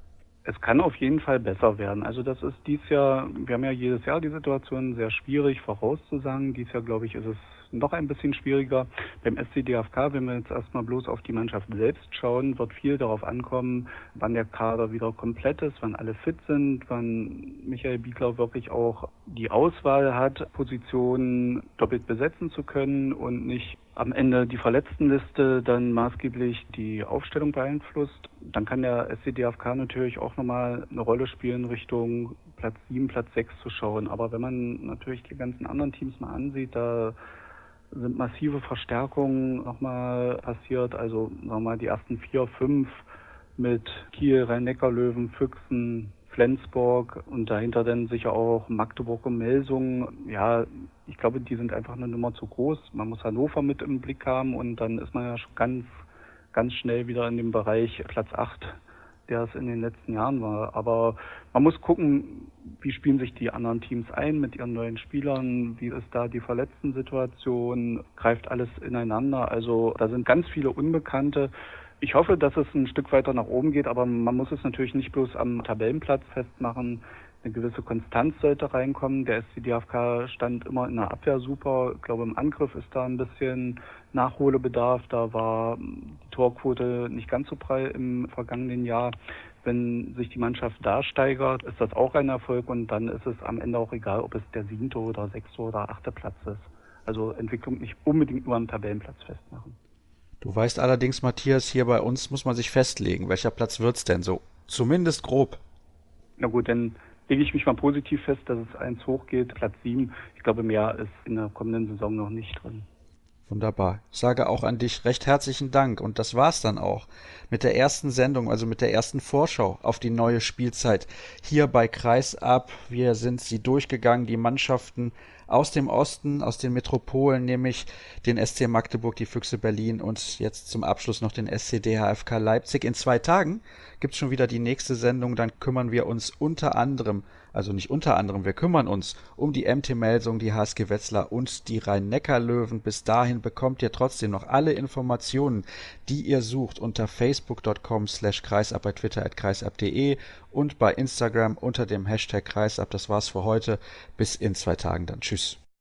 Es kann auf jeden Fall besser werden. Also das ist dieses Jahr, wir haben ja jedes Jahr die Situation, sehr schwierig vorauszusagen. Dieses Jahr, glaube ich, ist es noch ein bisschen schwieriger. Beim SC DFK, wenn wir jetzt erstmal bloß auf die Mannschaft selbst schauen, wird viel darauf ankommen, wann der Kader wieder komplett ist, wann alle fit sind, wann Michael Biegler wirklich auch die Auswahl hat, Positionen doppelt besetzen zu können und nicht am Ende die Verletztenliste dann maßgeblich die Aufstellung beeinflusst. Dann kann der SC DFK natürlich auch nochmal eine Rolle spielen, Richtung Platz 7, Platz 6 zu schauen. Aber wenn man natürlich die ganzen anderen Teams mal ansieht, da sind massive Verstärkungen nochmal passiert. Also sagen wir mal die ersten 4, 5 mit Kiel, Rhein-Neckar-Löwen, Füchsen, Flensburg und dahinter dann sicher auch Magdeburg und Melsungen. Ja, ich glaube, die sind einfach eine Nummer zu groß. Man muss Hannover mit im Blick haben und dann ist man ja schon ganz, ganz schnell wieder in dem Bereich Platz 8, der es in den letzten Jahren war. Aber man muss gucken, wie spielen sich die anderen Teams ein mit ihren neuen Spielern, wie ist da die Verletztensituation, greift alles ineinander. Also da sind ganz viele Unbekannte. Ich hoffe, dass es ein Stück weiter nach oben geht, aber man muss es natürlich nicht bloß am Tabellenplatz festmachen. Eine gewisse Konstanz sollte reinkommen. Der SC DFK stand immer in der Abwehr super. Ich glaube, im Angriff ist da ein bisschen Nachholbedarf. Da war die Torquote nicht ganz so prall im vergangenen Jahr. Wenn sich die Mannschaft da steigert, ist das auch ein Erfolg und dann ist es am Ende auch egal, ob es der 7. oder 6. oder 8. Platz ist. Also Entwicklung nicht unbedingt nur am Tabellenplatz festmachen. Du weißt allerdings, Matthias, hier bei uns muss man sich festlegen. Welcher Platz wird's denn so? Zumindest grob. Na gut, dann lege ich mich mal positiv fest, dass es 1 hochgeht, Platz 7. Ich glaube, mehr ist in der kommenden Saison noch nicht drin. Wunderbar. Ich sage auch an dich recht herzlichen Dank. Und das war's dann auch mit der ersten Sendung, also mit der ersten Vorschau auf die neue Spielzeit hier bei Kreisab. Wir sind sie durchgegangen, die Mannschaften aus dem Osten, aus den Metropolen, nämlich den SC Magdeburg, die Füchse Berlin und jetzt zum Abschluss noch den SCD HFK Leipzig. In 2 Tagen gibt's schon wieder die nächste Sendung. Dann kümmern wir uns wir kümmern uns um die MT Melsung, die HSG Wetzlar und die Rhein-Neckar-Löwen. Bis dahin bekommt ihr trotzdem noch alle Informationen, die ihr sucht unter facebook.com/kreisab, bei Twitter @kreisab.de und bei Instagram unter dem Hashtag Kreisab. Das war's für heute. Bis in 2 Tagen dann. Tschüss.